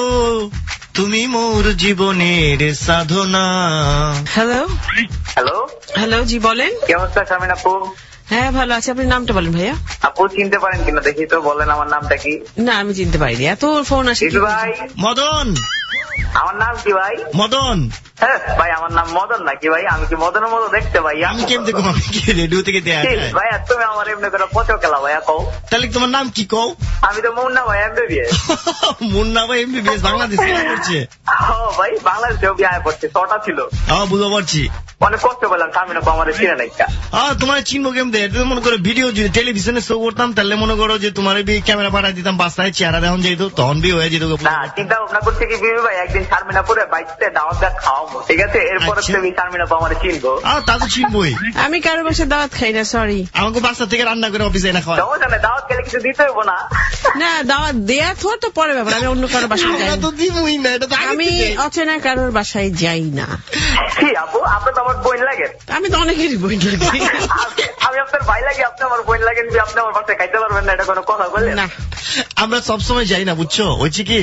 তুমি মোর জীবনের সাধনা। হ্যালো হ্যালো হ্যালো জি বলেন। কি অবস্থা শারমিন আপু? হ্যাঁ ভালো আছে। আপনি নামটা বলেন ভাইয়া। আপু চিনতে পারেন কিনা দেখি তো, বলেন আমার নামটা কি? না আমি চিনতে পারিনি, এত ফোন আসে। ভাই মদন। আমার নাম কি ভাই? মদন। হ্যাঁ ভাই আমার নাম মদন নাকি ভাই? আমি কি মদনের মতো দেখতে ভাই? আমি কেমন দেখো? আমি কি রেডিও থেকে দেয়া ভাই? তুমি আমার এমনি করে পচো খেলা ভাইয়া কও। তাহলে তোমার নাম কি কও? আমি তো মুন্না ভাই এমবিবিএস। মুন্না ভাই এমবিবিএস বাংলাদেশে করছে? হ্যাঁ ভাই বাংলাদেশেও বিয়ে করছে, ছটা ছিল। হ্যাঁ বুঝতে পারছি। অনেক কষ্ট পেলাম শারমিন আপু আমাদের চিনে নাই। হ্যাঁ তোমার চিনবো কেমন? মনে করো ভিডিও যদি টেলিভিশনে শো করতাম তাহলে মনে করো যে তোমার ক্যামেরা পাঠাই দিতাম, বাসায় চেহারা দেখান যেত, তখন বি হয়ে যেত। না চিন্তা ভাবনা করছে কি বিবি ভাই একদিন শারমিন আপুরে বাইতে দাওয়াত দেওয়া খাওয়াবো, ঠিক আছে? এরপরে তুমি শারমিন আপু আমাদের চিনবো। হ্যাঁ তা তো চিনবোই। আমি কারোর বাসায় দাওয়াত খাই না, সরি। আমাকে বাসা থেকে রান্না করে অফিসে এনে খাওয়া। দাওয়াত গেলে কিছু দিতে হইব না? না দাওয়াত দেয়া তো পরে ব্যাপার, আমি অন্য কারোর বাসায় যাই না। আমি অচেনা কারোর বাসায় যাই না। কি আপু আপনি তো আমার বোন লাগেন। আমি তো অনেকেরই বোন লাগি। আমি আপনার ভাই লাগি, আপনি আমার বোন লাগেন, আপনি আমার বাসায় খাইতে পারবেন না, এটা কোনো কথা বললেন না? আমরা সবসময় যাই না বুঝছো, হচ্ছে কি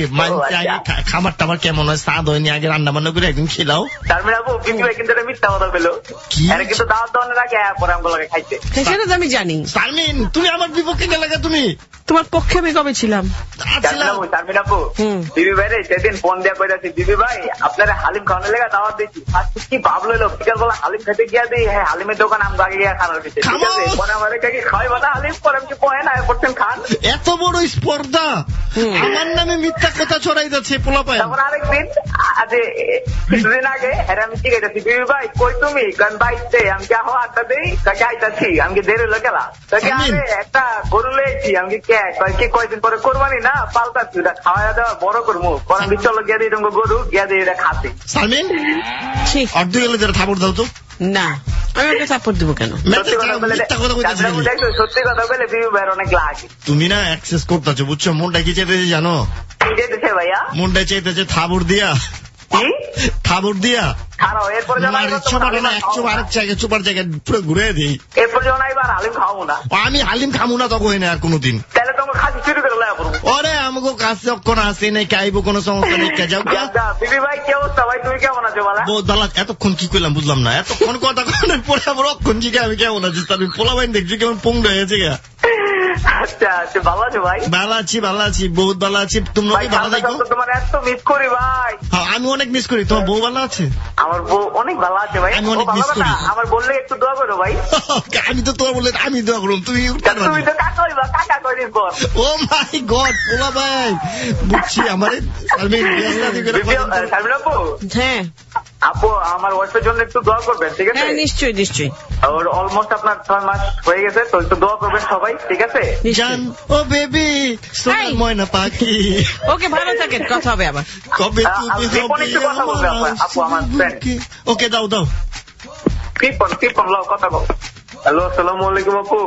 খাবার টাবার কেমন হয় স্বাদ হয়নি, আগে রান্না বান্না করে একদিন খেলাও। শারমিন আপু বিপি ভাই কিন্তু এটা মিথ্যা কথা বললো, এটা কিন্তু দাওয়াত দেওয়ার আগে পরে আমগুলোকে খাইতে। সেটা তো আমি জানি। শারমিন তুমি আমার বিপক্ষে গেলে, তুমি তোমার পক্ষে আমি কবে ছিলাম? শারমিন আপু বিবি ভাই রে সেদিন ফোন দেওয়া করেছি, বিবি ভাই আপনারা হালিম খাওয়ানোর লেগে দাওয়াত দিচ্ছি। আজকে কি ভাবলো বিকাল বেলা হালিম খেতে গিয়া দিই, হ্যাঁ হালিমের দোকান আমি আগে গিয়ে খানার দিচ্ছি, ঠিক আছে? পরে আমাদের কি খাওয়াইবো না হালিম? পরে আমি কি কয়ে না করছেন খান? এত বড় স্পর্ধা আমার নামে মিথ্যা কথা ছড়াই যাচ্ছে পোলা পায়। তারপর আরেকদিন আজ কিছুদিন আগে হ্যাঁ আমি ঠিক আছে বিবি ভাই কই তুমি? কারণ বাইতে আমি কি আহ আড্ডা দিই, তাকে আইতাছি আমি কি দেরি হলো গেলা, তাকে আরে একটা গরু লেছি আমি কে কি কয়দিন পরে কোরবানি না পাল্টাচ্ছি, ওটা খাওয়া দাওয়া বড় করবো, পরে আমি চলো গিয়ে দিই গরু গিয়ে দিয়ে এটা খাচ্ছি। শারমিন অর্ধ গেলে যারা থাপড় দাও তো। না আমি ওকে সাপোর্ট দিব কেন? সত্যি কথা বলে বিবি ভাইয়ের অনেক লাগে। তুমি না অ্যাক্সেস করতেছো বুঝছো, মনটা কি চাইতেছে জানো? কি চাইতেছে ভাইয়া? মনটা চাইতেছে থাবড় দিয়া, থাবড় দিয়া ঘুরে দিই। এরপর যখন এবার হালিম খাবো না, আমি হালিম খাবো না তখন আর কোনোদিন। তাহলে তোমার খাসি চুরি করে লাভ করবো। ওরে আমাকে কাছে অক্ষণ আসে নাই, খাইবো কোনো সমস্যা নেই। যাও বিবি ভাই কি অবস্থা ভাই? তুমি কেমন আছো? বহুত ভালো। এতক্ষণ কি করলাম বুঝলাম না, এতক্ষণ কথা কনের পরে আবার অক্ষণ কি আমি কেমন আছি? তুমি পোলা বাইন দেখছি কেমন পঙ্গা হয়েছে গা। আচ্ছা আচ্ছা ভালো আছো ভাই? ভালো আছি ভালো আছি বহুত ভালো আছি। তোমরা কি ভালো থাকো? তোমার এত মিস করি ভাই। হ্যাঁ আমি অনেক মিস করি। তোমার বউ ভালো আছে? আমার বউ অনেক ভালো আছে ভাই। আমি অনেক মিস করি। আমার বললে একটু দোয়া করো ভাই। আমি তো তোমার বললে আমি দোয়া করব, তুমি তুমি তো কাকা হইবা, কাকা কইদিন পর। ও মাই গড পোলা ভাই বুঝছি। আমারে শারমিন বিয়াস্তাদি করে শারমিন আপু। হ্যাঁ আপু আমার ওয়াইফের জন্য একটু দোয়া করবেন, ঠিক আছে? হ্যাঁ নিশ্চয়ই নিশ্চয়ই। ওর অলমোস্ট আপনার ছয় মাস হয়ে গেছে, তো একটু দোয়া করবেন সবাই, ঠিক আছে? জান ও বেবি সোনার ময়না পাখি। ওকে ভালো থাকেন, কথা হবে আবার। কবে তুমি হবে আপু আমার ফ্রেন্ড। ওকে দাও দাও কিপ অন কিপ অন লাও কথা বল। হ্যালো আসসালামু আলাইকুম আপু।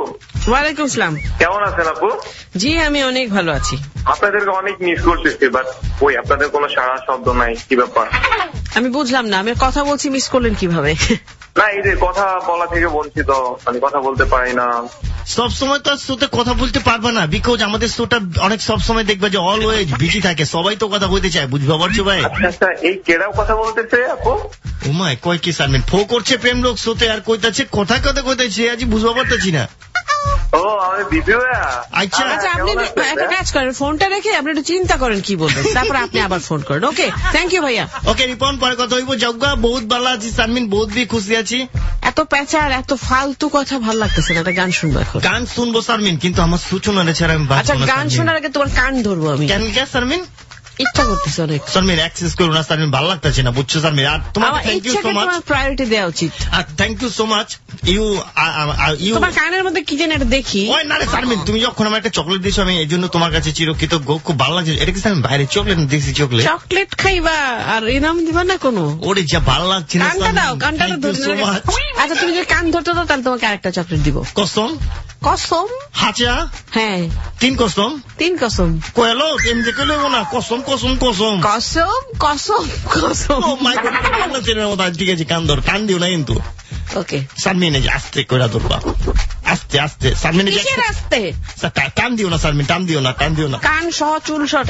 ওয়ালাইকুম আসসালাম। কেমন আছেন আপু? জি আমি অনেক ভালো আছি। আপনাদেরকে অনেক মিস করতেছি, বাট ওই আপনাদের কোনো সাড়া শব্দ নাই, কি ব্যাপার? আমি বুঝলাম না, আমি কথা বলছি, মিস করলেন কিভাবে? না এই যে কথা বলা থেকে বঞ্চিত, মানে কথা বলতে পারি না। সব সময় তো শোতে কথা বলতে পারবে না, বিকজ আমাদের শোটা অনেক সব সময় দেখবে যে অলওয়েজ বিজি থাকে, সবাই তো কথা বলতে চায়, বুঝতে পারছো ভাই? আচ্ছা এই কেডাও কথা বলতেছে আপু? ও মাই কয় কি সারমিন ফো করছে প্রেম লোক শোতে আর কইতাছে কথা কথা কইতাছে, আজ বুঝতে পারতেছি না। ও আমাদের দিদি ভাইয়া। আচ্ছা আচ্ছা আপনি একটা কাজ করেন, ফোনটা রেখে আপনি একটু চিন্তা করেন কি বলবেন, তারপর আপনি আবার ফোন করেন। ওকে থ্যাংক ইউ ভাইয়া। ওকে রিপন পরে কথা হইব। জগ্গা বহুত ভালো আছি সারমিন, বহুত বি খুশি আছি। এত প্যাচার এত ফালতু কথা ভালো লাগতেছে না, একটা গান শুনবো এখন। গান শুনবো সারমিন, কিন্তু আমার সূচনা ছাড়া আমি আচ্ছা গান শোনার আগে তোমার কান ধরবো আমি। কেন কে সারমিন? ইচ্ছা করতেছে অনেক সারমিন অ্যাক্সেস করো না সারমিন, ভালো লাগতেছে না বুঝছো সারমিন। আর তোমার thank you so much, priority দেওয়া উচিত। আর thank you so much. You you তোমার কানের মধ্যে কি যেন একটা দেখি। ওই না রে সারমিন, তুমি যখন আমার একটা চকলেট দিয়েছো আমি এই জন্য তোমার কাছে চিরকৃতজ্ঞ, খুব ভালো লাগছে। এটা কি সারমিন বাইরে চকলেট দিয়েছি? চকলেট চকলেট খাইবা আর এরকম দিবা না কোনো? ওরে যা ভালো লাগছে না। কানটা দাও, কানটা ধরে। আচ্ছা তুমি যদি কান ধরতে দাও তাহলে তোমাকে আরেকটা চকলেট দিব। কসম? কসম? হাজা? হ্যাঁ তিন কসম। তিন কসম কয়লো এমনি কইলে না, কসম কসম কসম কসম কসম কসম। ও মাই গড, না চেনার মতো। ঠিক আছে কান ধর, কান দিও না কিন্তু। ওকে সারমিন এই যে আস্তে কইরা ধরবা, আস্তে আস্তে। সারমিন এই যে আস্তে টান দিও না সারমিন, টান দিও না, টান দিও না। কান সহ চুল শট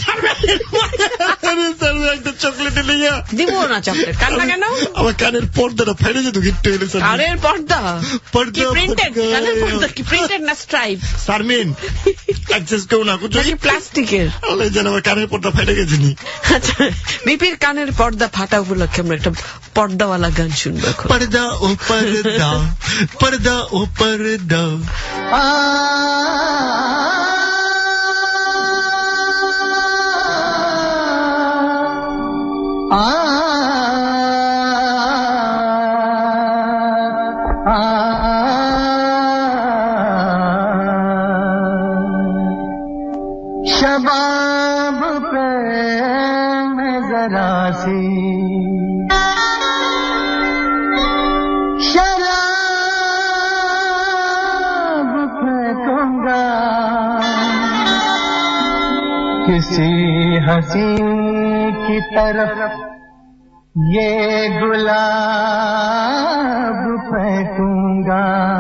একটা চকলেট নিয়ে দিব না। চকলেট কান না কেন? আমার কানের পর্দাটা ফেটে যেত গিট্টে গেলে। কানের পর্দা কি প্রিন্টেড? কানের পর্দা কি প্রিন্টেড না স্ট্রাইপ? সারমিন অ্যাক্সেস কেউ না কুচো কি প্লাস্টিকের? আল্লাহ জানে আমার কানের পর্দা ফেটে গেছে নি। আচ্ছা বিপির কানের পর্দা ফাটা উপলক্ষে আমরা একটা পর্দাওয়ালা গান শুনবো এখন। পর্দা ও পর্দা, পর্দা ও পর্দা। शबाब पे मैं जरा सी शराब फेंकूंगा, किसी हंसी की तरफ ये गुलाब फेंकूंगा।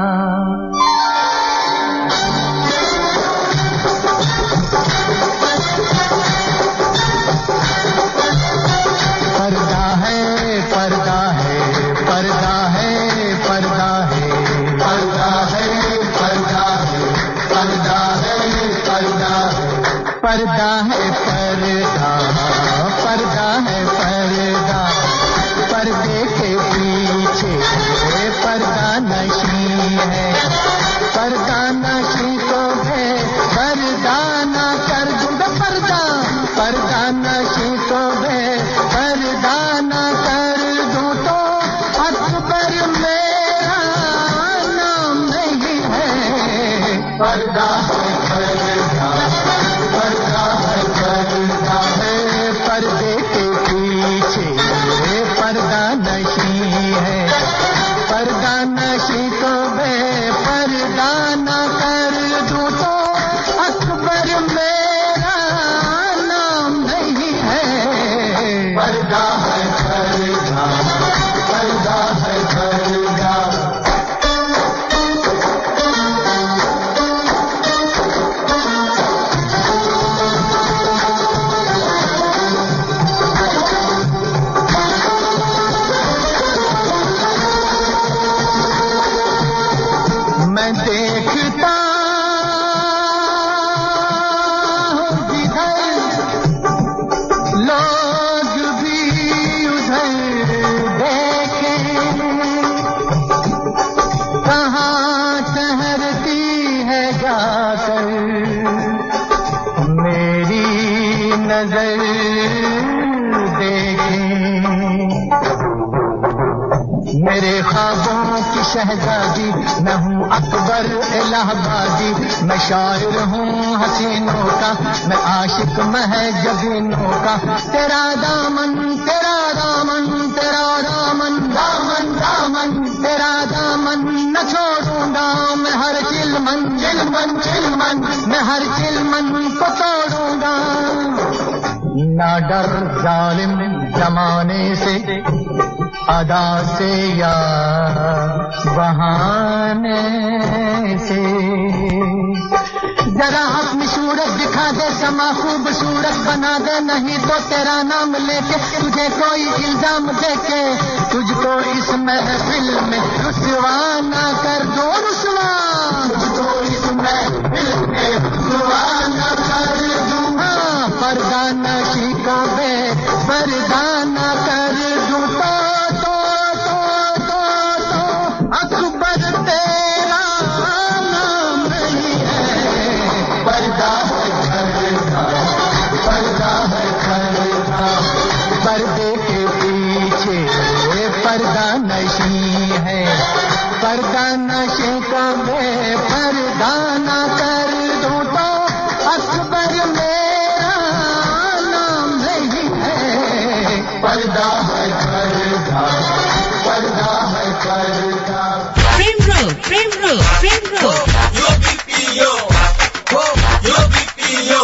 पर्दा है पर्दा है पर्दा है पर्दा है पर्दा है पर्दा है पर्दा है पर्दा है पर्दा है पर्दा पर्दा है पर्दा, पर्दे के पीछे पर्दा नशी है, पर्दा नशी को है पर्दा ना कर दूंगा, पर्दा पर्दा नशी को है पर्दा ना कर दूं तो अकबर मेरा नाम नहीं है। पर्दा है पर्दा पर्दा है पर्दा है, पर्दे के पीछे पर्दा नशी है, पर्दा नशी को मैं पर्दा ना कर दूं तो अकबर मेरा नाम नहीं है। पर्दा है पर्दा पर्दा है पर्दा। मैं देखता हूँ जिधर लोग भी उधर देखें, कहाँ ठहरती है जाकर मेरी नजर देखें। मेरे ख्वाबों की शहजादी मैं हूँ अकबर इलाहाबादी मैं शायर हूँ हसीनों का मैं आशिक महजबीनों का तेरा दामन तेरा दामन तेरा दामन दामन दामन तेरा दामन न छोड़ूंगा मैं हर चिलमन चिलमन चिलमन मैं हर चिलमन को तोड़ूंगा ना डर जालिम जमाने से अदा से या बहाने से जरा अपनी सूरत दिखा दे समा खूबसूरत बना दे नहीं तो तेरा नाम लेके तुझे कोई इल्जाम देके तुझको इस महफिल में रुसवा ना कर दो रुसवा तुझको इस महफिल में रुसवा ना कर दूं हाँ पर्दा नशी को बे पर्दा ना कर दूं तो तो तो तो तो अकबर तेरा नाम नहीं है पर्दा है पर्दा पर्दा है पर्दा पर्दे के पीछे पर्दा नशी है पर्दा नशे को मैं पर्दा ना कर दूं तो अकबर मेरा नाम नहीं है पर्दा है पर्दा पर्दा है पर्दा Prem Road, Prem Road, Prem Road. Yo B P O, yo B P O.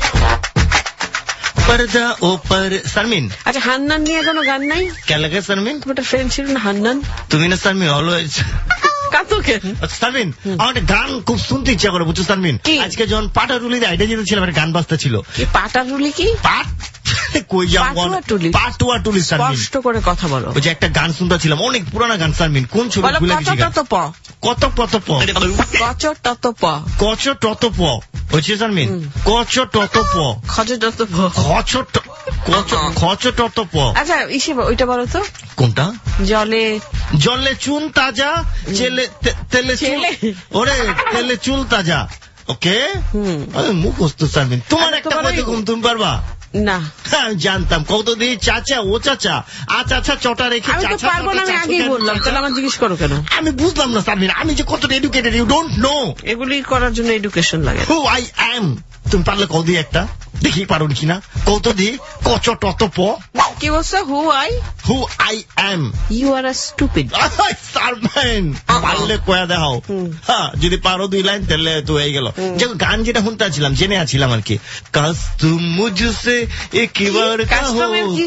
पर्दा ऊपर শারমিন আচ্ছা হান্নান নিয়ে কোনো গান নাই क्या लगे শারমিন তোমার একটা ফ্রেন্ড ছিল না হান্নান তুমি না শারমিন অলওয়েজ কাতো কেন শারমিন আমার একটা গান খুব শুনতে ইচ্ছা করে বুঝছো শারমিন আজকে যখন পাটারুলিতে আইডিয়া যেতেছিলাম একটা গান বাজতে ছিল পাটারুলি কি পাট কই যাবো পাটুয়া টুলি শারমিন স্পষ্ট করে কথা বলো ওই যে একটা গান শুনতে ছিলাম অনেক পুরানা গান শারমিন কোন ছবি ভুলে গেছি কত প কত কত প কচ তত প কচ তত প হচ্ছে শারমিন কচ তত প খচ তত প খচ কচ খচ তত প আচ্ছা ইসে ওইটা বলো তো কোনটা জলে জলে চুন তাজা চেলে তেলে চুল ওরে তেলে চুল তাজা ওকে আমি মুখস্থ শারমিন তোমার একটা কথা ঘুম তুমি পারবা না আমি জানতাম কত দিই চাচা ও চাচা আ চাচা চটা রেখে আমি তো পারবো না আমি আগেই বললাম তাহলে আমার জিজ্ঞেস করো কেন আমি বুঝলাম না শারমিন আমি যে কতটা এডুকেটেড ইউ ডোন্ট নো এগুলি করার জন্য এডুকেশন লাগে হু আই অ্যাম তুমি পারলে কত দিই একটা দেখি পারো কিনা কত দিই কচ টত প কি বলছো who I who I am you are a stupid Sharmin পারলে কয়া দেখাও হ্যাঁ যদি পারো দুই লাইন তাহলে তো হয়ে গেল যেমন গান যেটা শুনতে ছিলাম জেনে আছিলাম আর কি কাজ তুম মুঝসে এক বার কাহো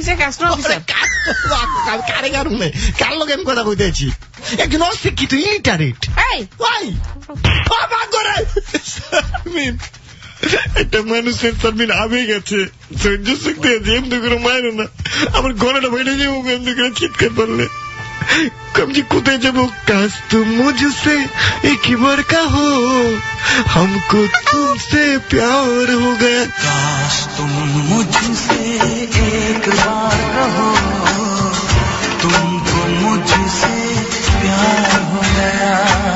কারে গান কার লোক আমি কথা কইতেছি একজন অশিক্ষিত ইলিটারেট শারমিন একটা মানুষের শারমিন আবেগ আছে সহ্য শক্তি আছে এমনি করে মায়ের না আমার ঘরেটা বেড়ে যাবো এমনি করে চিৎকার করলে कभी कुते जब काश तुम मुझसे एक बार कहो हमको तुमसे प्यार हो गया काश तुम मुझसे एक बार कहो तुमको मुझसे प्यार हो गया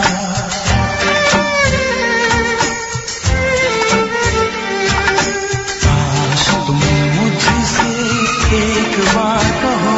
काश तुम मुझसे एक बार कहो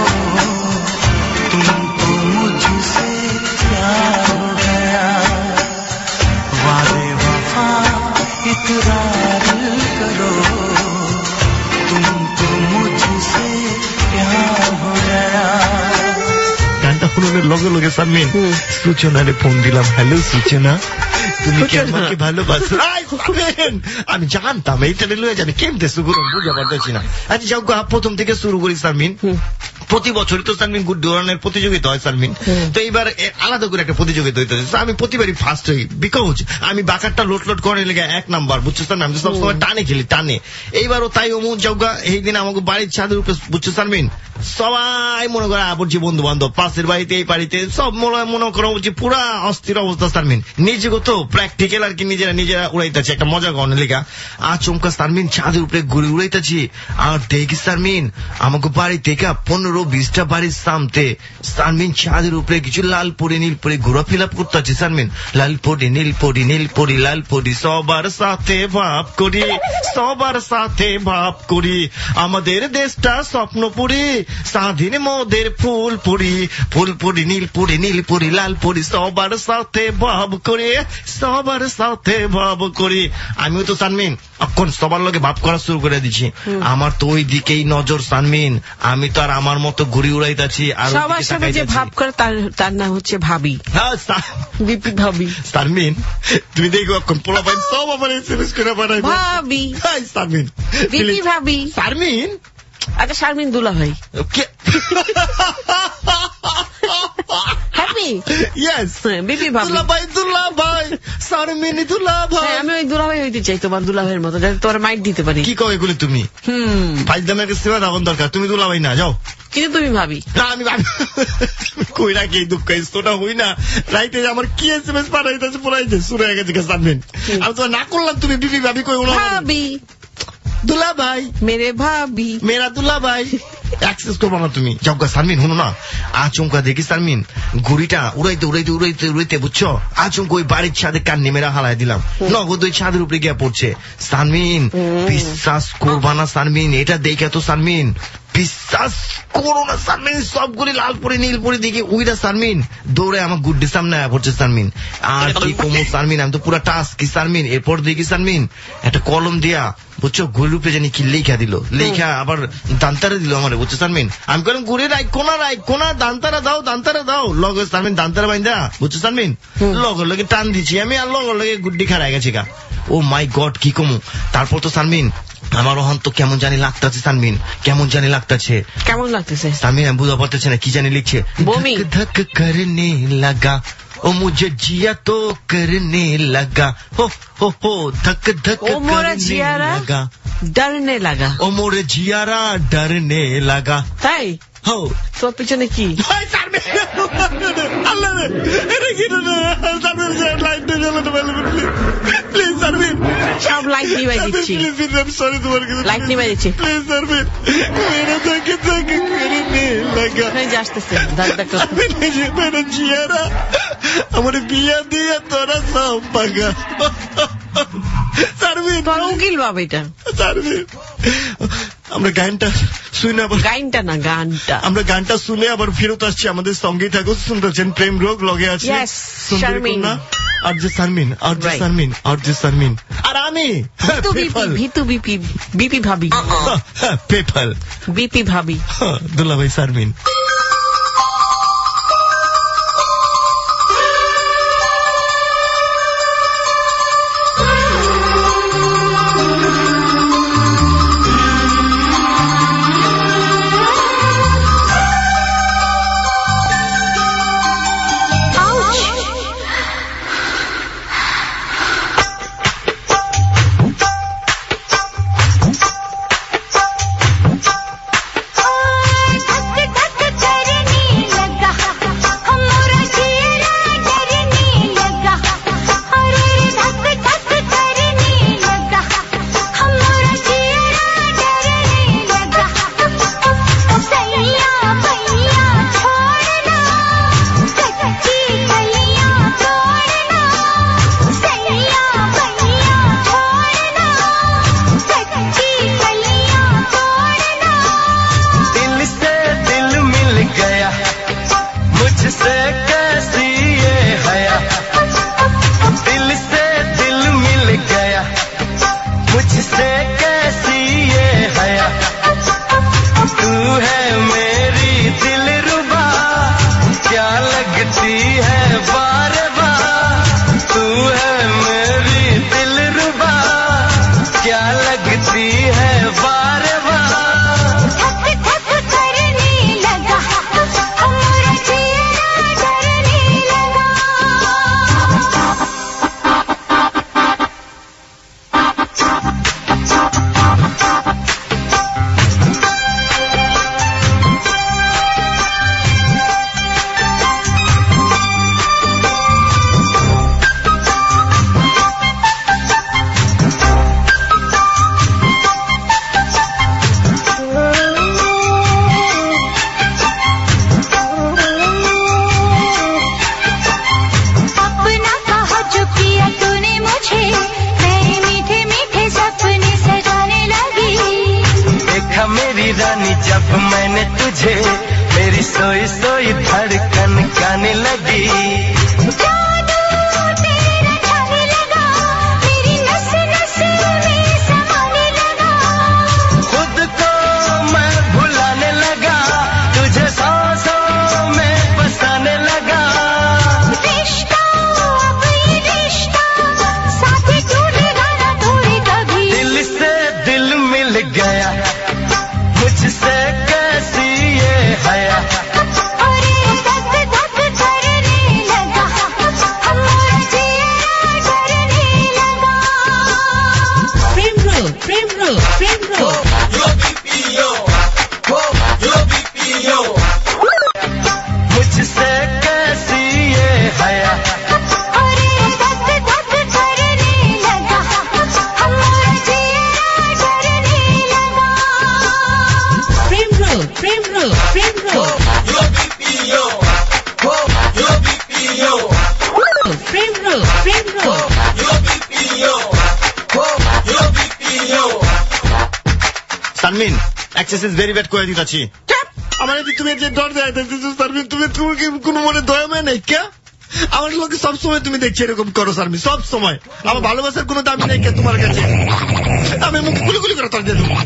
मुझसे प्यार हो गया वादे वफा इकरार करो तुमको मुझसे प्यार हो गया গানটা শুনে লগে লগে শারমিন সূচনারে ফোন দিলাম হ্যালো সূচনা তুমি কি আমাকে ভালোবাসো আমি জানতাম এইটা লয়ে যাবে কেমতে শুরু বুঝতে পারতেছি না আচ্ছা যাও প্রথম থেকে শুরু করি শারমিন প্রতি বছরই তো শারমিন গুড দৌড়ানোর প্রতিযোগিতা হয় শারমিন তো এইবার আলাদা করে একটা প্রতিযোগিতা হইতে আমি প্রতিবারই ফার্স্ট হই বিকজ আমি বাকারটা লোট লোট করে লেগে এক নাম্বার বুঝছো শারমিন আমি তো সবসময় টানে খেলি টানে এইবারও তাই অমু যাওগা এই দিন আমাকে বাড়ির ছাদের উপরে বুঝছো শারমিন সবাই মনে করে আবরছি বন্ধু বান্ধব পাশের বাড়িতে এই বাড়িতে সব মনে মনে করা হচ্ছে পুরা অস্থির অবস্থা শারমিন নিজেকে তো প্র্যাকটিক্যাল আর কি নিজেরা নিজেরা উড়াইতেছে একটা মজা করানো লেগা আচমকা শারমিন ছাদের উপরে ঘুরে উড়াইতেছি আর দেখি শারমিন আমাকে বাড়ি থেকে পনেরো পনেরো বিশটা বাড়ির সামতে সানমিন ছাদের উপরে কিছু লাল পরি নীল পরি ঘোরা ফিল আপ করতে আছে। সানমিন লাল পরি নীল পরি নীল পরি লাল পরি সবার সাথে ভাব করি, সবার সাথে ভাব করি, আমাদের দেশটা স্বপ্নপুরি, স্বাধীন মোদের ফুল পরি, ফুল পরি নীল পরি নীল পরি লাল পরি সবার সাথে ভাব করি, সবার সাথে ভাব করি। আমিও তো সানমিন এখন সবার লগে ভাব করা শুরু করে দিচ্ছি। আমার তো ওই দিকেই নজর সানমিন, আমি তো আর আমার মতো ঘুরি উড়াইতেছি। আর সবার সাথে যে ভাব করে তার তার নাম হচ্ছে ভাবি, বিপি ভাবি। সানমিন তুমি দেখো এখন পোলা পাইন সব আমার এসএমএস করে পাঠাই ভাবি। সানমিন বিপি ভাবি। সানমিন আচ্ছা শারমিন দুলা ভাই। হ্যাপি ইয়েস বিপি ভাবি দুলা ভাই দুলা ভাই শারমিন দুলা ভাই। আমি ওই দুলা ভাই হইতে চাই তোমার দুলা ভাইয়ের মতো, যাতে তোমার মাইট দিতে পারি। কি কও এগুলো তুমি? হুম ফাইল দামের কাছে রাবণ দরকার, তুমি দুলা ভাই না যাও। কিন্তু তুমি ভাবি না আমি ভাবি কই না কি দুঃখ ইস্তটা হই না রাইতে আমার কি এসএমএস পাঠাইতেছে পড়াইতে শুরু হয়ে গেছে সানমিন। আমি তো না করলাম তুমি বিপি ভাবি কই ওনা ভাবি দুলা ভাই মেরে ভাবি মেরা দুলা ভাই অ্যাক্সেস করবো না তুমি। যাও গা সানমিন হুনো না আচমকা দেখি সানমিন ঘুড়িটা উড়াইতে উড়াইতে উড়াইতে উড়াইতে বুঝছো আচমকা ওই বাড়ির ছাদে কান্নি মেরা হালাই দিলাম, নগদ ওই ছাদের উপরে গিয়ে পড়ছে। সানমিন বিশ্বাস করবা না সানমিন, এটা দেখে তো সানমিন বিশ্বাস করো না সানমিন, সবগুলি লাল পরে নীল পরে দেখি উইরা সানমিন দৌড়ে আমার গুড্ডি সামনে আয়া পড়ছে সানমিন। আর কি কমো সানমিন, আমি তো পুরা টাস কি সানমিন। এরপর দেখি সানমিন একটা কলম দিয়া বুঝছো ঘুড়ির উপরে জানি কি লেখা দিল, লেখা আবার দান্তারে দিল আমার বুঝছো সানমিন। আমি কেন ঘুরে রাই কোনা রাই কোনা দান্তারা দাও দান্তারা দাও লগে সানমিন দান্তারা বাইন্দা বুঝছো সানমিন লগর লগে টান দিচ্ছি আমি আর লগর লগে গুড্ডি খারাই গেছি গা। ও মাই গড কি কমু। তারপর তো সানমিন আমার ওহন তো কেমন জানি লাগতেছে সানমিন, কেমন জানি লাগতেছে। কেমন লাগতেছে সানমিন আমি বুঝা পারতেছে না কি জানি লিখছে। বমি ধক করনে লাগা ও মুঝে জিয়া তো করনে লাগা हो हो हो धक धक करने लगा डरने लगा ओ मोरे जियारा डरने लगा। তাই हो তো পিছনে কি আল্লাহ রে এটা কি না সানমিন লাইট দে জ্বালা তো বলে প্লিজ সানমিন সব লাইট নিভাই দিচ্ছি প্লিজ আই এম সরি তোমার কাছে লাইট নিভাই দিচ্ছি প্লিজ সানমিন মেরে ধক ধক করনে লাগা। এই আসতেছে ধক ধক মেরে জিয়ারা আমার বিয়া দিয়ে তোরা সব পাগা। সানমিন তোর উকিল বাবা এটা সানমিন আমরা গানটা শুনে আবার গানটা না গানটা আমরা গানটা শুনে আবার ফেরত আসছি আমাদের সঙ্গেই থাকো। শুনতেছেন প্রেম রোগ লগে আছে শারমিন আর যে শারমিন আর যে শারমিন আর যে শারমিন আর আমি ভিতু বিপি বিপি ভাবি পেপাল বিপি ভাবি দুলা ভাই শারমিন। धक धक जब मैंने तुझे मेरी सोई सोई धड़कन गाने लगी সারমিন এক্সেসিস ভেরি ব্যাড করে দিতাছি আমার তুমি যে ডর দেয় সারমিন তুমি তুমি কোনো মনে দয়া মানে নেই কে আমার লোকে সবসময় তুমি দেখছি এরকম করো সারমিন সব সময় আমার ভালোবাসার কোনো দামি নেই কে তোমার কাছে আমি মুখ গুলি গুলি করে তোর দিয়ে দেবো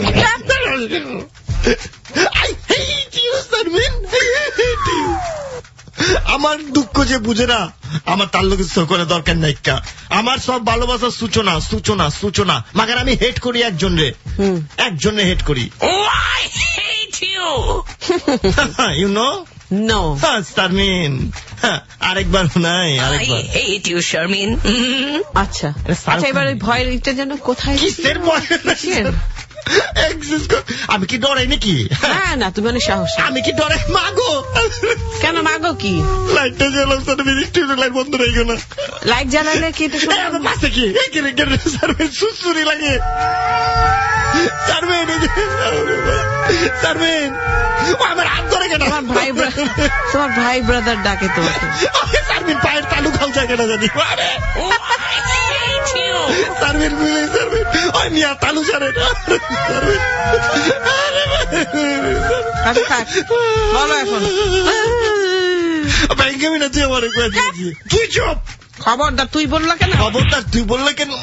I hate you, Sharmeen I hate you আমার দুঃখ যে বুঝে না আমার তার লোকের সকলে দরকার নাই কা আমার সব ভালোবাসার সূচনা সূচনা সূচনা মাগার আমি হেট করি একজন রে একজনে হেট করি I hate you you know no Sharmeen আরেকবার নাই আরেকবার I hate you শারমিন আচ্ছা আচ্ছা এবার ওই ভয়ের ইটা যেন কোথায় কিসের ভয় আমি কি ডরাই নাকি না না তুমি অনেক সাহস আমি কি ডরাই মাগো কেন মাগো কি লাইটটা জ্বালাম স্টুডিও লাইট বন্ধ রয়ে গেল লাইট জ্বালালে কি পাশে কি সুসুরি লাগে সারমিন সারমিন আমার হাত ধরে কেন তোমার ভাই তোমার ভাই ব্রাদার ডাকে তোমাকে সারমিন পায়ের তালু খালছা কেন জানি সারমিন মিলে সারমিন ওই মিয়া তালু ছাড়ে না আচ্ছা থাক বলো এখন ব্যাংকে মিনা তুই আমার তুই চুপ খবরদার তুই বললা কেন খবরদার তুই বললে কেন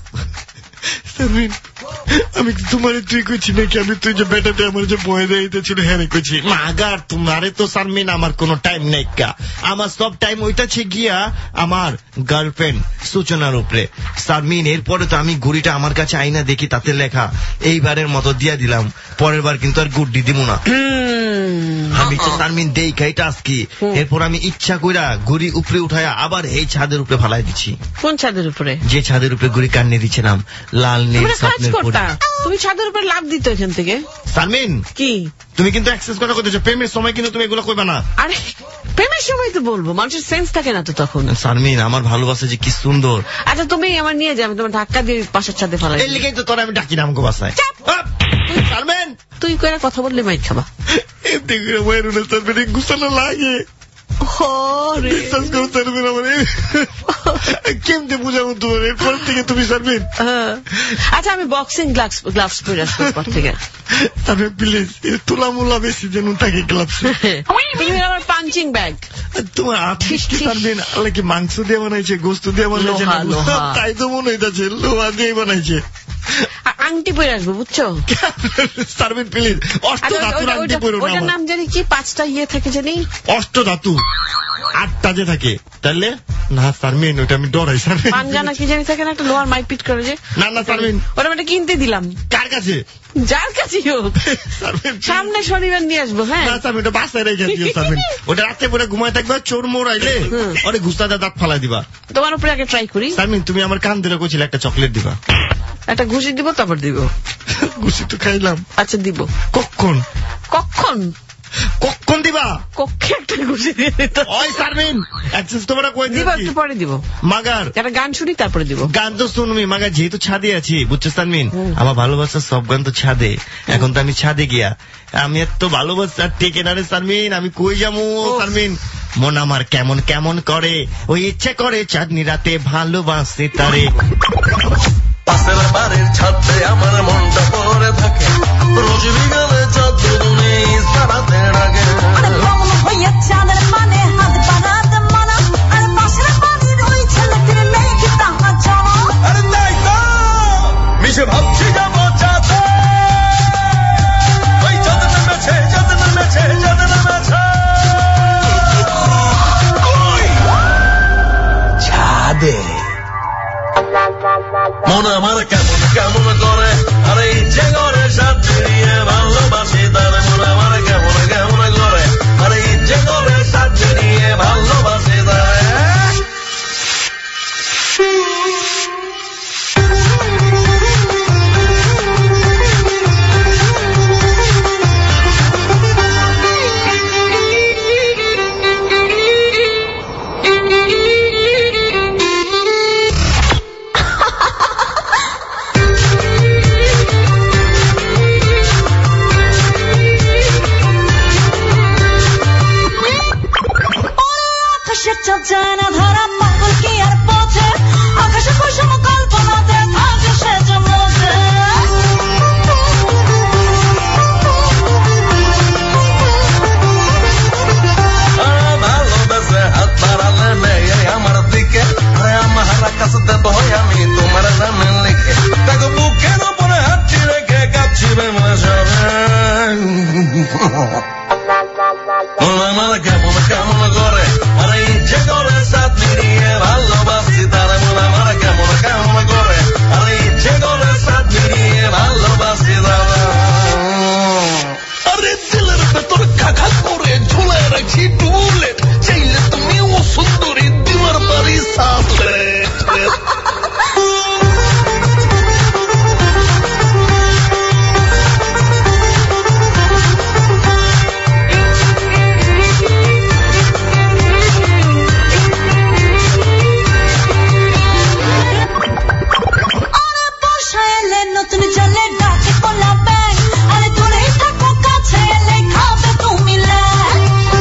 সারমিন আমি তোমার তুই কইছি নাকি আমি তুই যে বেটাতে আমার যে বয়ে দিতেছিল হ্যাঁ কইছি মাগার তোমারে তো সারমিন আমার কোনো টাইম নেই কা আমার সব টাইম ওইটাছে গিয়া আমার গার্লফ্রেন্ড সূচনার উপরে সারমিন এরপরে তো আমি ঘুড়িটা আমার কাছে আইনা দেখি তাতে লেখা এইবারের মতো দিয়া দিলাম পরের বার কিন্তু আর গুড্ডি দিব না আমি তো সারমিন দেই খাইটা আজকি এরপর আমি ইচ্ছা কইরা ঘুড়ি উপরে উঠায়া আবার এই ছাদের উপরে ফালাই দিচ্ছি কোন ছাদের উপরে যে ছাদের উপরে ঘুড়ি কান্নে দিচ্ছিলাম লাল নীল স্বপ্নের তুমি ছাদের উপরে লাভ দিতে এখান থেকে সারমিন কি তুমি কিন্তু অ্যাক্সেস করা করতেছো প্রেমের সময় কিন্তু তুমি এগুলো কইবা না আরে প্রেমের সময় তো বলবো মানুষের সেন্স থাকে না তো তখন সারমিন আমার ভালোবাসা যে কি সুন্দর আচ্ছা তুমি আমার নিয়ে যাবে তোমার ধাক্কা দিয়ে পাশের ছাদে ফেলাই এই লিখেই তো তোর আমি ডাকি না আমাকে বাসায় সারমিন তুই কইরা কথা বললে মাইর খাবা এই দেখে ওয়াইরুনে সারমিন গুছানো লাগে বিশ্বাস করো সারমিন আমার কেমতে বুঝাবো তোমার এরপর থেকে তুমি সারমিন আচ্ছা আমি বক্সিং গ্লাভস গ্লাভস পরে আসবো পর থেকে সারমিন প্লিজ তুলা মুলা বেশি যেন থাকে গ্লাভস তুমি আমার পাঞ্চিং ব্যাগ তোমার আর্টিস্ট সারমিন আলে কি মাংস দিয়ে বানাইছে গোস্ত দিয়ে বানাইছে তাই তো মনে হইতাছে লোহা দিয়ে বানাইছে আংটি পরে আসবো বুঝছো সারমিন প্লিজ অষ্ট ধাতুর আংটি পরো না ওটার নাম জানি কি পাঁচটা ইয়ে থাকে জানি অষ্ট ধাতু আটটা যে থাকে তাহলে না সারমিন ওটা আমি ডরাই সারমিন পাঞ্জানা কি জানি থাকে না একটা লোহার মাইপিট করে যে না না সারমিন ওটা আমি কিনতে দিলাম কার কাছে যার কাছে হোক সামনে শনিবার নিয়ে আসবো হ্যাঁ না সারমিন ওটা বাসায় রেখে দিও সারমিন ওটা রাতে পরে ঘুমায় থাকবে চোর মোর আইলে ওরে গুস্তাদা দাঁত ফালাই দিবা তোমার উপরে আগে ট্রাই করি সারমিন তুমি আমার কান ধরে কইছিলে একটা চকলেট দিবা একটা ঘুষি দিব তারপর দিব ঘুষি তো খাইলাম আচ্ছা দিব কখন কখন কখন দিবা কক্ষে একটা ঘুষি দিয়ে দিত ওই সারমিন অ্যাক্সেস তোমরা কই দিবা একটু পরে দিব মাগার একটা গান শুনি তারপরে দিব গান তো শুনবি মাগার যেহেতু ছাদে আছি বুঝছো সারমিন আমার ভালোবাসার সব গান তো ছাদে এখন তো আমি ছাদে গিয়া আমি এত ভালোবাসা টেকে না রে সারমিন আমি কই যাবো সারমিন মন আমার কেমন কেমন করে ওই ইচ্ছে করে চাঁদনি রাতে ভালোবাসে তারে পাশের বাড়ির ছাদে আমার মনটা পড়ে থাকে রোজ বিকালে চাঁদে বাড়াতে ডাকে আরে বামন হইয়া চাঁদের মানে হাত বাড়াতে মানা আরে পাশের বাড়ির ওই ছেলেটির নেই কি তাহা জানা আরে নাই তো মিশে ভাবছি যাবো চাঁদে ওই চাঁদ নেমেছে চাঁদ নেমেছে চাঁদ নেমেছে ছাদে মনে আমার কেমন কেমন করে আরে ইচ্ছে করে সাথ ফিরিয়ে ভালোবাসি তার মনে আমার কেমন কেমন করে আরে ইচ্ছে করে সাথ ফিরিয়ে ভালোবাসি তার জানা ধরা পাগল কি আর পথে আকাশে কুসুম কল্পনাতে থাকে সে জমছে ভালোবেসে হাত বাড়ালে মেয়ে আমার দিকে আরে আমার কাছে দেব হয় আমি তোমার নামে লিখে দেখো বুকের উপরে হাতটি রেখে কাঁপছি আমার কেমন কেমন করে আরে ইচ্ছে করে সাথ মিলিয়ে ভালোবাসি তার মন আমার কেমন কেমন করে আরে ইচ্ছে করে সাথ মিলিয়ে ভালোবাসি তার আরে দিলের ভেতর খাখা করে ঝুলে রাখি টুলেট চাইলে তুমি ও সুন্দরী দিবার পারি সাথে নতুন চলে ডাকে কোলা ব্যাগ আরে দূরে থাকো কাছে এলে খাবে তুমি ল্যাগ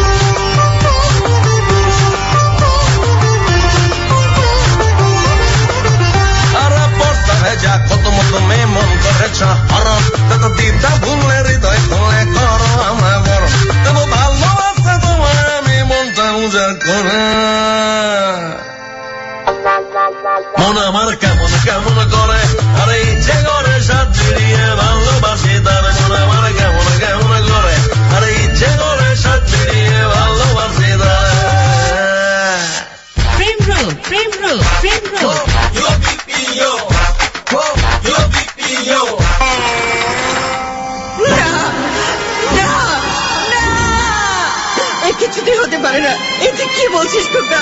আরে বর্ষা ভেজা কত মতো মেয়ে মন করেছ হরণ তত দিদা ভুলে হৃদয় খুলে করো আমার বরণ তবু ভালোবাসা তোমার আমি মনটা উজাড় করে মন আমার কেমন কেমন করে আরে ইচ্ছে করে সাথ ফিরিয়ে ভালোবাসি তার মন আমার কেমন কেমন করে আরে ইচ্ছে করে সাথ ফিরিয়ে ভালোবাসি তার প্রেম রোগ প্রেম রোগ প্রেম রোগ Yo বিপিও Yo বিপিও এ কিছুতেই হতে পারে না এই তুই কি বলছিস খোকা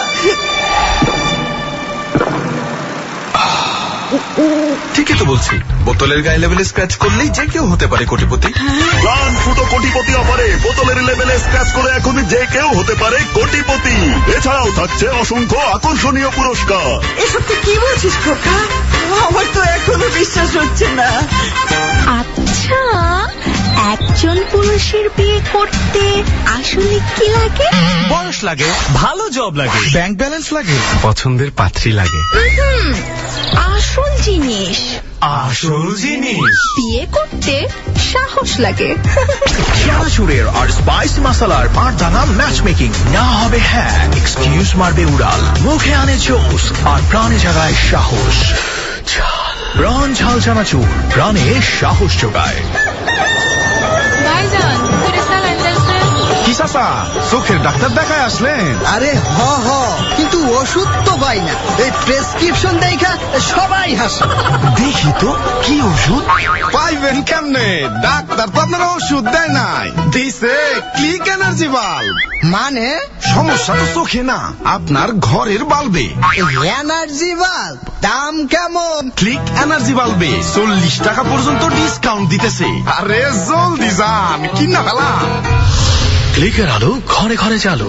ঠিকই তো বলছি বোতলের গায়ে লেভেলে স্ক্র্যাচ করলেই যে কেউ হতে পারে কোটিপতি প্রাণ ফুটো কোটিপতি অফারে বোতলের লেভেলে স্ক্র্যাচ করে এখন যে কেউ হতে পারে কোটিপতি এছাড়াও থাকছে অসংখ্য আকর্ষণীয় পুরস্কার এসব তুই কি বলছিস খোকা আমার তো এখনো বিশ্বাস হচ্ছে না আচ্ছা একজন পুরুষের বিয়ে করতে আসলে কি লাগে বয়স লাগে ভালো জব লাগে ব্যাংক ব্যালেন্স লাগে পছন্দের পাত্রী লাগে আসল জিনিস আসল জিনিস বিয়ে করতে সাহস লাগে চানাচুরের আর স্পাইসি মশলার পাঁচ দানা ম্যাচ মেকিং না হবে হ্যাঁ এক্সকিউজ মারবে উড়াল মুখে আনে জোস আর প্রাণে জাগায় সাহস ঝাল প্রাণ ঝাল চানাচুর প্রাণে সাহস যোগায় কি চাচা চোখের ডাক্তার দেখায় আসলেন আরে হ হ কিন্তু ওষুধ তো পাই না এই প্রেসক্রিপশন দেখা সবাই হাসে দেখি তো কি ওষুধ পাইবেন কেমনে ডাক্তার তো আপনার ওষুধ দেয় নাই দিছে ক্লিক এনার্জি বাল্ব মানে সমস্যা তো চোখে না আপনার ঘরের বাল্বে এনার্জি বাল্ব দাম কেমন ক্লিক এনার্জি বাল্বে চল্লিশ টাকা পর্যন্ত ডিসকাউন্ট দিতেছে আরে জলদি যান কিনা ফেলা ক্লিকের আলো ঘরে ঘরে চালু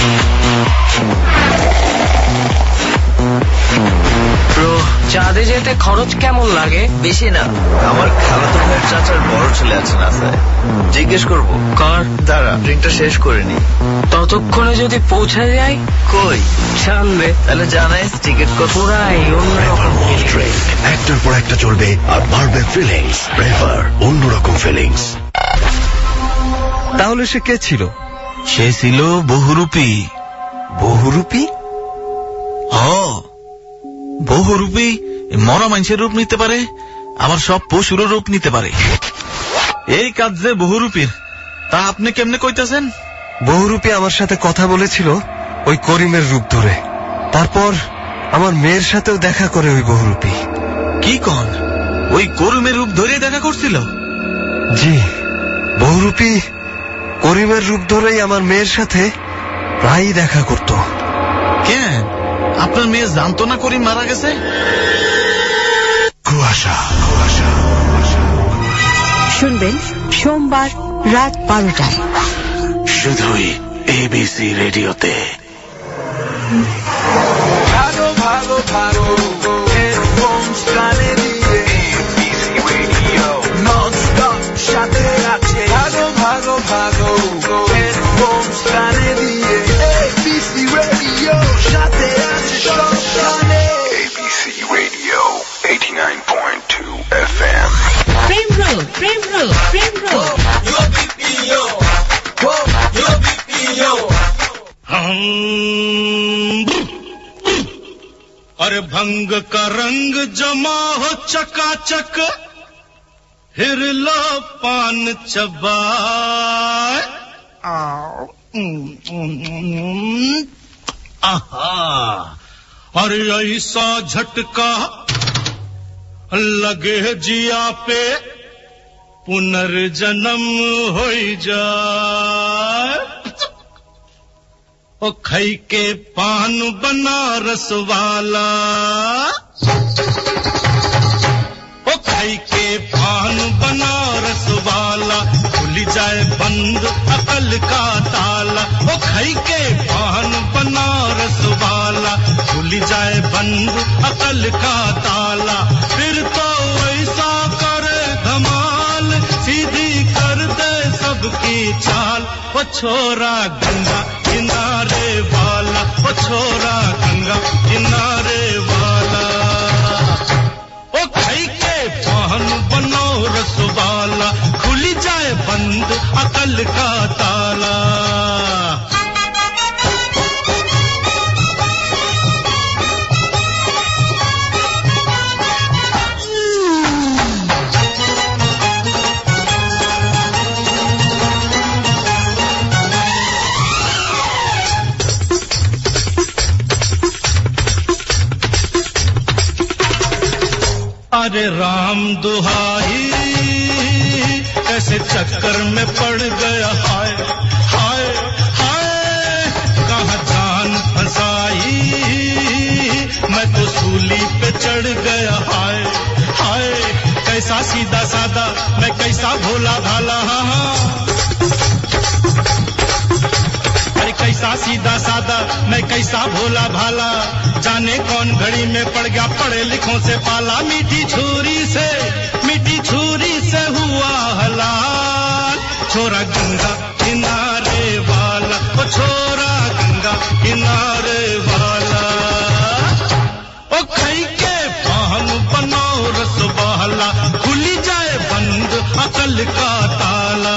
চাঁদে যেতে খরচ কেমন লাগে? বেশি না, আমার খালাতো ভাইয়ের চাচার বড় ছেলে আছে নাসায়, জিজ্ঞেস করবো। কর, দাঁড়া ড্রিঙ্কটা শেষ করে নি। ততক্ষণে যদি পৌঁছে যাই? কই জানবে, তাহলে জানাইস টিকিট কত। পুরাই অন্যরকম ড্রিঙ্ক, একটার পর একটা চলবে আর বাড়বে ফিলিংস। ব্রেভার, অন্যরকম ফিলিংস। তাহলে সে কে ছিল? সে ছিল বহুরূপী। বহুরূপী? হ, বহুরূপী মরা মানুষের রূপ নিতে পারে, আবার সব পশুরও রূপ নিতে পারে। এই কাজ যে বহুরূপীর, তা আপনি কেমনে কইতাছেন? বহুরূপী আমার সাথে কথা বলেছিল ওই করিমের রূপ ধরে। তারপর আমার মেয়ের সাথেও দেখা করে ওই বহুরূপী। কি কন? ওই করিমের রূপ ধরে দেখা করছিল? জি, বহুরূপী করিমের রূপ ধরেই আমার মেয়ের সাথে প্রায়ই দেখা করত। কেন? আপনার মেয়ে জানতো না করিম মারা গেছে? কুয়াশা, কুয়াশা। শুনবেন সোমবার রাত বারোটায় শুধুই এবিসি রেডিওতে। ভাগো ভাগো ভাগো হেডফোনস কানে দিয়ে এবিসি রেডিও ননস্টপ সাথে আছে। ভাগো ভাগো ভাগো হেডফোনস কানে দিয়ে এবিসি রেডিও সাথে আছে সবখানে। ABC radio eighty-nine point two F M. Prem Rog, Prem Rog, Prem Rog. Yo B P O, yo B P O. अरे भंग का रंग जमा हो चकाचक, हिर लो पान चबाए। आहा, अरे ऐसा झटका लगे जिया पे पुनर्जन्म हो जाए। ओ खई के पान बनारस वाला, ओ खई के पान बनारस वाला, खुल जाए बंद अकल का ताला। ओ खई के पान बनारस वाला, खुल जाए बंद अकल का ताला। फिर तो ऐसा करे धमाल, सीधी कर दे सबकी चाल। ओ छोरा गंगा किनारे वाला, ओ छोरा गंगा किनारे वाला। ओ खाई के पान बनो रस वाला, खुल जाए बंद अकल का ताला। अरे राम दुहाई, कैसे चक्कर में पड़ गया। हाय हाय हाय, कहाँ जान फंसाई, मैं तो सूली पे चढ़ गया। हाय हाय, कैसा सीधा सादा, मैं कैसा भोला भाला। अरे कैसा सीधा सादा, मैं कैसा भोला भाला। जाने कौन घड़ी में पड़ गया पढ़े लिखों से पाला। मीठी छुरी से, मीठी छुरी से हुआ हलाल। छोरा गंगा किनारे वाला, ओ छोरा गंगा किनारे वाला। ओ खई के पान बनाओ रस वाला, खुल जाए बंद अकल का ताला।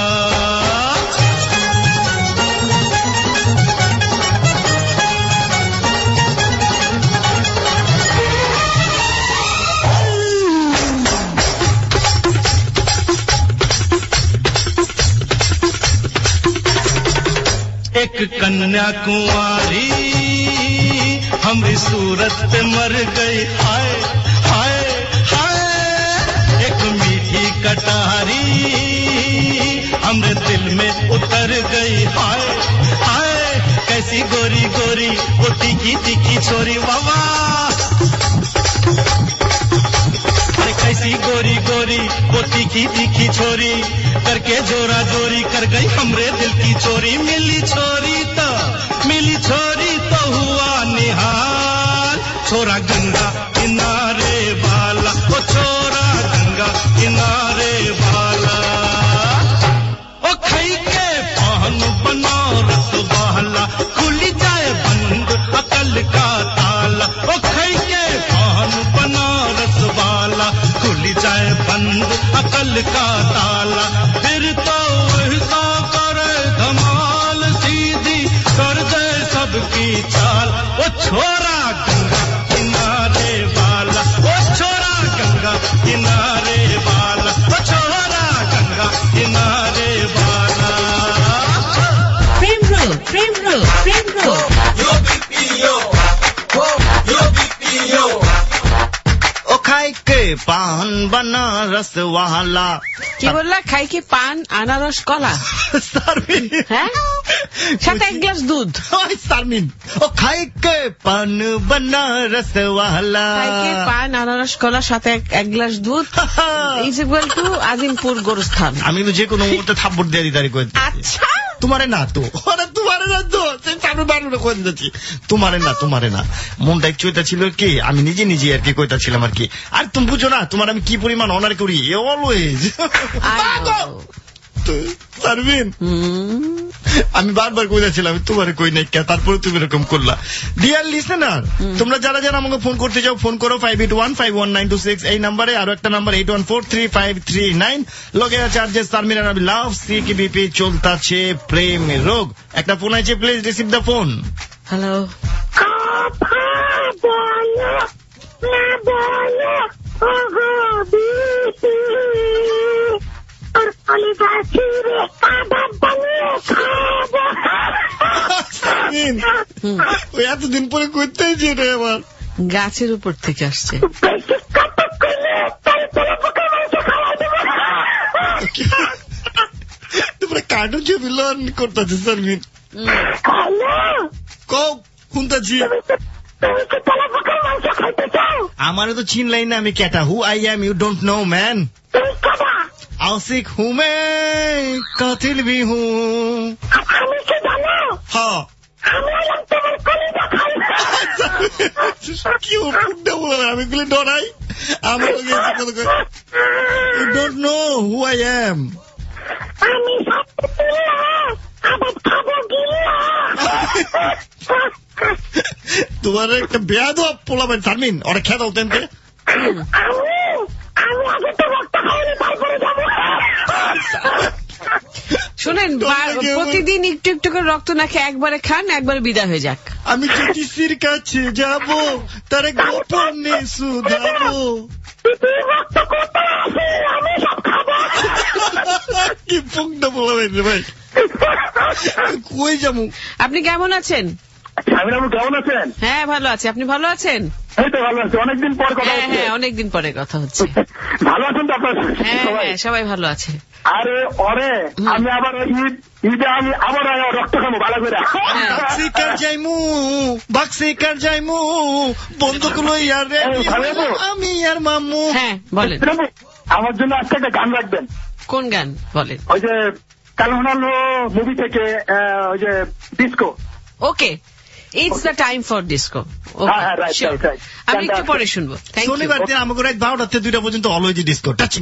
एक कन्या कुंवारी हमारी सूरत पे मर गई। हाय हाय हाय, एक मीठी कटारी हमरे दिल में उतर गई। हाय हाय, कैसी गोरी गोरी वो तीखी तीखी छोरी। वावा, अरे कैसी गोरी गोरी वो तीखी तीखी छोरी, करके जोरा जोरी कर गई हमरे दिल की चोरी। मिली छोरी तो, मिली छोरी तो हुआ निहाल। छोरा गंगा किनारे वाला, वाला ओ छोरा गंगा किनारे वाला ओ छोरा गंगा किनारे वाला ओ छोरा गंगा किनारे वाला प्रेम रोग प्रेम रोग प्रेम रोग यो बीपीओ यो बीपीओ ओ खाई के पान बनारस वाला কি বললা খাই কি পান আনারস কলা হ্যাঁ সাথে এক গ্লাস দুধ সারমিন ও খাই কে পান बनारस वाला খাই কি পান আনারস কলা সাথে এক গ্লাস দুধ ইজ ইকুয়াল টু আজিমপুর গোরস্থান আমি তো যে কোনো মুহূর্তে থাপ্পড় দিয়ে দিতারি কই আচ্ছা তোমারে না তো আরে তোমারে না তো আমি বারবার কই দিচ্ছি তোমারে না তোমারে না মনটা একটু এটা ছিল কি আমি নিজে নিজে আর কি কইতা ছিলাম আর কি আর তুমি বুঝো না তোমার আমি কি পরিমাণ অনার করি অলওয়েজ সারবিন আমি বারবার কইছিলাম তোমারে কই নাই কে তারপরে তুমি এরকম করলা ডিয়ার লিসেনার তোমরা যারা যারা আমাকে ফোন করতে চাও ফোন করো five eight one five one nine two six এই নম্বরে আর একটা number eight one four three five three nine লগে চার্জেস সারমিন আর আমি লাভ সিকিবিপি চলতাছে প্রেম রোগ একটা ফোন আছে please receive the phone hello এতদিন পরে করতে রে আমার গাছের উপর থেকে আসছে তোমরা কার্টুন ছবি লন করতেছে সারমিন কোনটাছি আমারে তো চিনলাই না আমি কেটা who I am you don't know man आशिक हूँ मैं कातिल भी हूँ हाँ क्यों पुट्टे बोला আমি গুলি ডরাই আমার লগে এসে কথা কই you don't know who I am আমি তোমার একটা বেয়াদব পোলাবেন সারমিন ওরা খেয়ে দাও তেনতে শুনেন প্রতিদিন একটু একটু করে রক্ত না খেয়ে একবারে খান একবারে বিদায় হয়ে যাক আমি জ্যোতিষীর কাছে যাব তারে গোপনে শুধাবো কি পুংটা বলবেন রে ভাই কই যাবো আপনি কেমন আছেন কেমন আছেন হ্যাঁ ভালো আছি আপনি ভালো আছেন এই তো ভালো আছি অনেকদিন পর কথা হ্যাঁ হ্যাঁ অনেকদিন পরে কথা হচ্ছে ভালো আছেন তো আপনার হ্যাঁ হ্যাঁ সবাই ভালো আছে আরে ওরে আমি আবার ঈদ ঈদে আমি আবার রক্ত খাবো ভালো করে শিকার যাইমু বাক শিকার যাইমু বন্ধুক লইয়া রে আমি আর মামু হ্যাঁ বলেন আমার জন্য আজকে একটা গান রাখবেন কোন গান বলেন ওই যে কালহনালো মুভি থেকে ওই যে disco okay it's the time for disco আমি একটু পরে শুনবো শনিবার দিন আমাকে রাত বারোটাতে দুইটা পর্যন্ত অলওয়েজ ডিস্কো টাচিং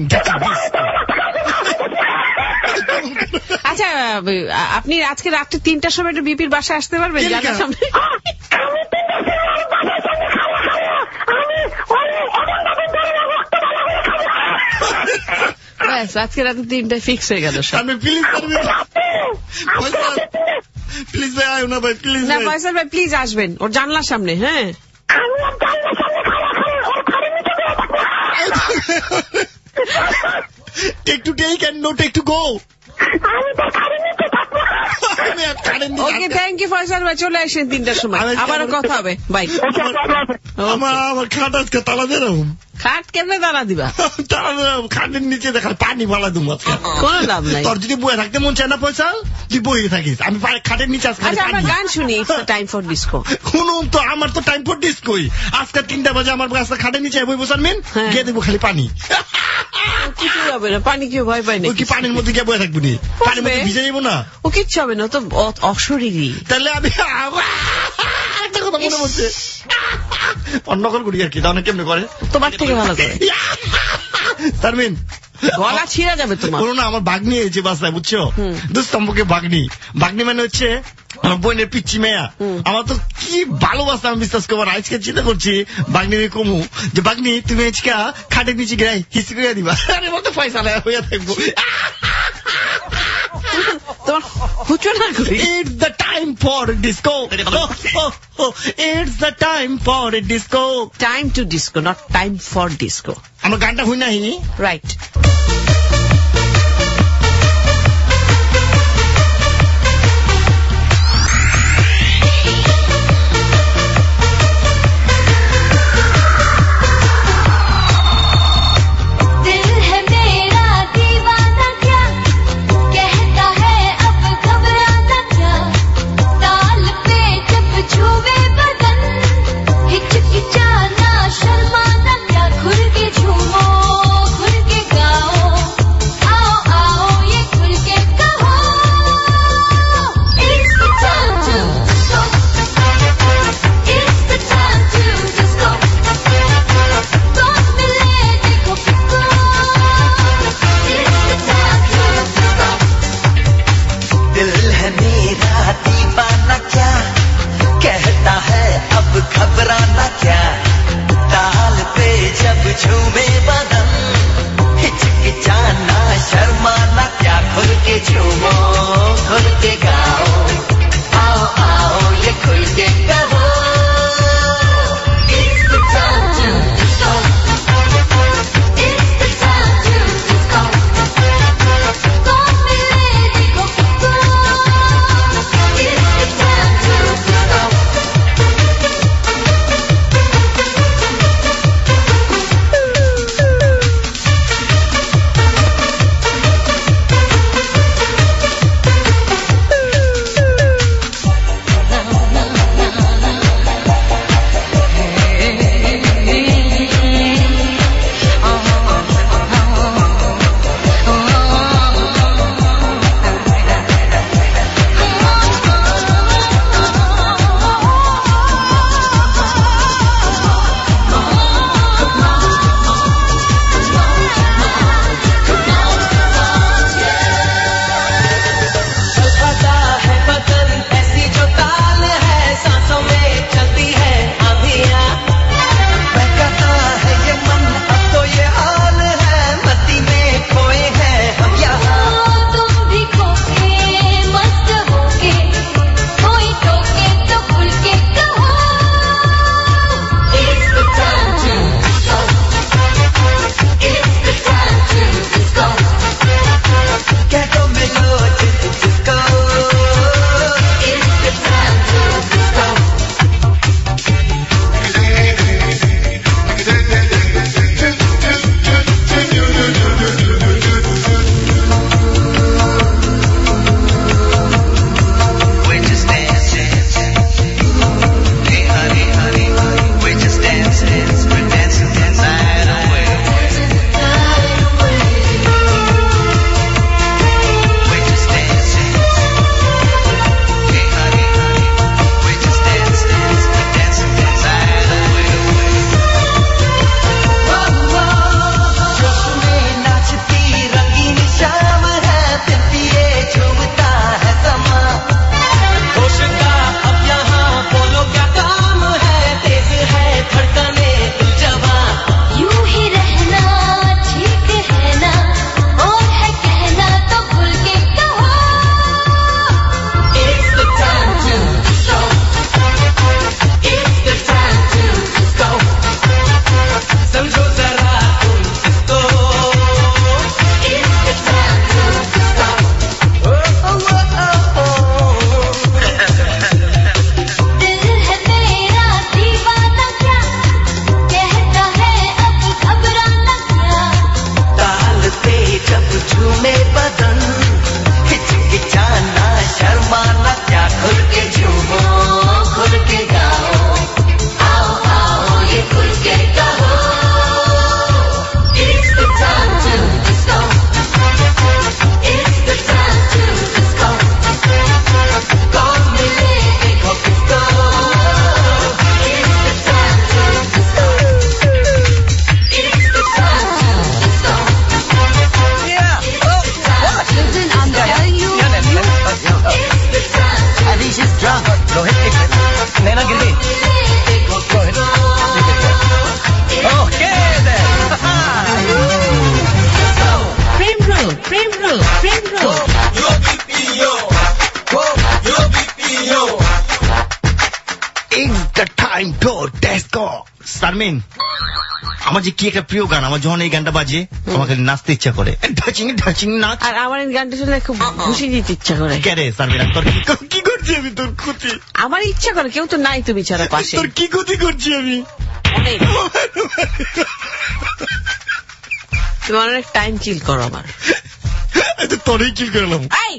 আচ্ছা আপনি আজকে রাত্রে তিনটার সময় একটু বিপির বাসায় আসতে পারবেন জানার সামনে ব্যাস আজকে রাতে তিনটায় ফিক্স হয়ে গেল প্লিজ ভাই আয় না ভাই প্লিজ না ফয়সাল ভাই প্লিজ আসবেন ওর জানলার সামনে হ্যাঁ take to take and no take to go okay thank you Faisal ভাই চলে আসেন তিনটার সময় আবারও কথা হবে বাই আমার আমার খাট আজকে তালা দে রকম খাট কেমনে দাঁড়া দিবা খাটের নিচে দেখা পানি ফালা দুম কোনো দাম নাই তোর যদি বয়ে থাকতে মন চায় না পয়সা তুই বয়ে থাকিস আমি খাটের নিচে আজকে আমরা গান শুনি ইটস টাইম ফর ডিস্কো শুনুন তো আমার তো টাইম ফর ডিস্কোই আজকে তিনটা বাজে আমার কাছে খাটের নিচে বই বসার মেন গিয়ে দেবো খালি পানি কিছু হবে না পানি কেউ ভয় পায় না কি পানির মধ্যে গিয়ে বয়ে থাকবো নি পানির মধ্যে ভিজে যাবো না ও কিচ্ছু হবে না তো অশরীরী তাহলে আমি একটা কথা মনে পড়ছে অন্য কল করি আর কি তাহলে কেমনে করে তোমার থেকে ভালো করে সারমিন গলা ছিঁড়া যাবে তোমার বলো না আমার বাগনি হয়েছে বাসায় বুঝছো দুস্তম্ভকে বাগনি বাগনি মানে হচ্ছে আমার বোনের পিচ্ছি মেয়া আমার তো কি ভালোবাসা আমি বিশ্বাস করবো আজকে চিন্তা করছি বাগনি কমু যে বাগনি তুমি আজকে খাটের নিচে গিয়ে হিসি করে দিবা আরে মতো পয়সা হইয়া থাকবো তোমার হুচো না করি। It's the time for a disco. Oh, oh, oh. It's the time for a disco. Time to disco, not time for disco. আমরা গানটা হই নাই। Right. घबराना क्या ताल पे जब झूमे बदन हिचकिचाना शर्माना क्या खुल के झूमो खुल के गाओ आओ आओ ये खुल के कहो It's the time to disco It's the time to disco Con मिले देखो किसको It's the time to disco time to disco. Sharmin, আমার যে কি একটা প্রিয় গান, আমার যখন এই গানটা বাজে আমাকে নাচতে ইচ্ছা করে, ঢাচিং ঢাচিং নাচ। আর আমার এই গানটা শুনে খুব খুশি দিতে ইচ্ছা করে। কে রে শারমিন, তোর কি করছি আমি? তোর ক্ষতি আমার ইচ্ছা করে, কেউ তো নাই তুমি ছাড়া পাশে। তোর কি ক্ষতি করছি আমি? তুমি অনেক টাইম চিল করো আমার। তোরই চিল করলাম।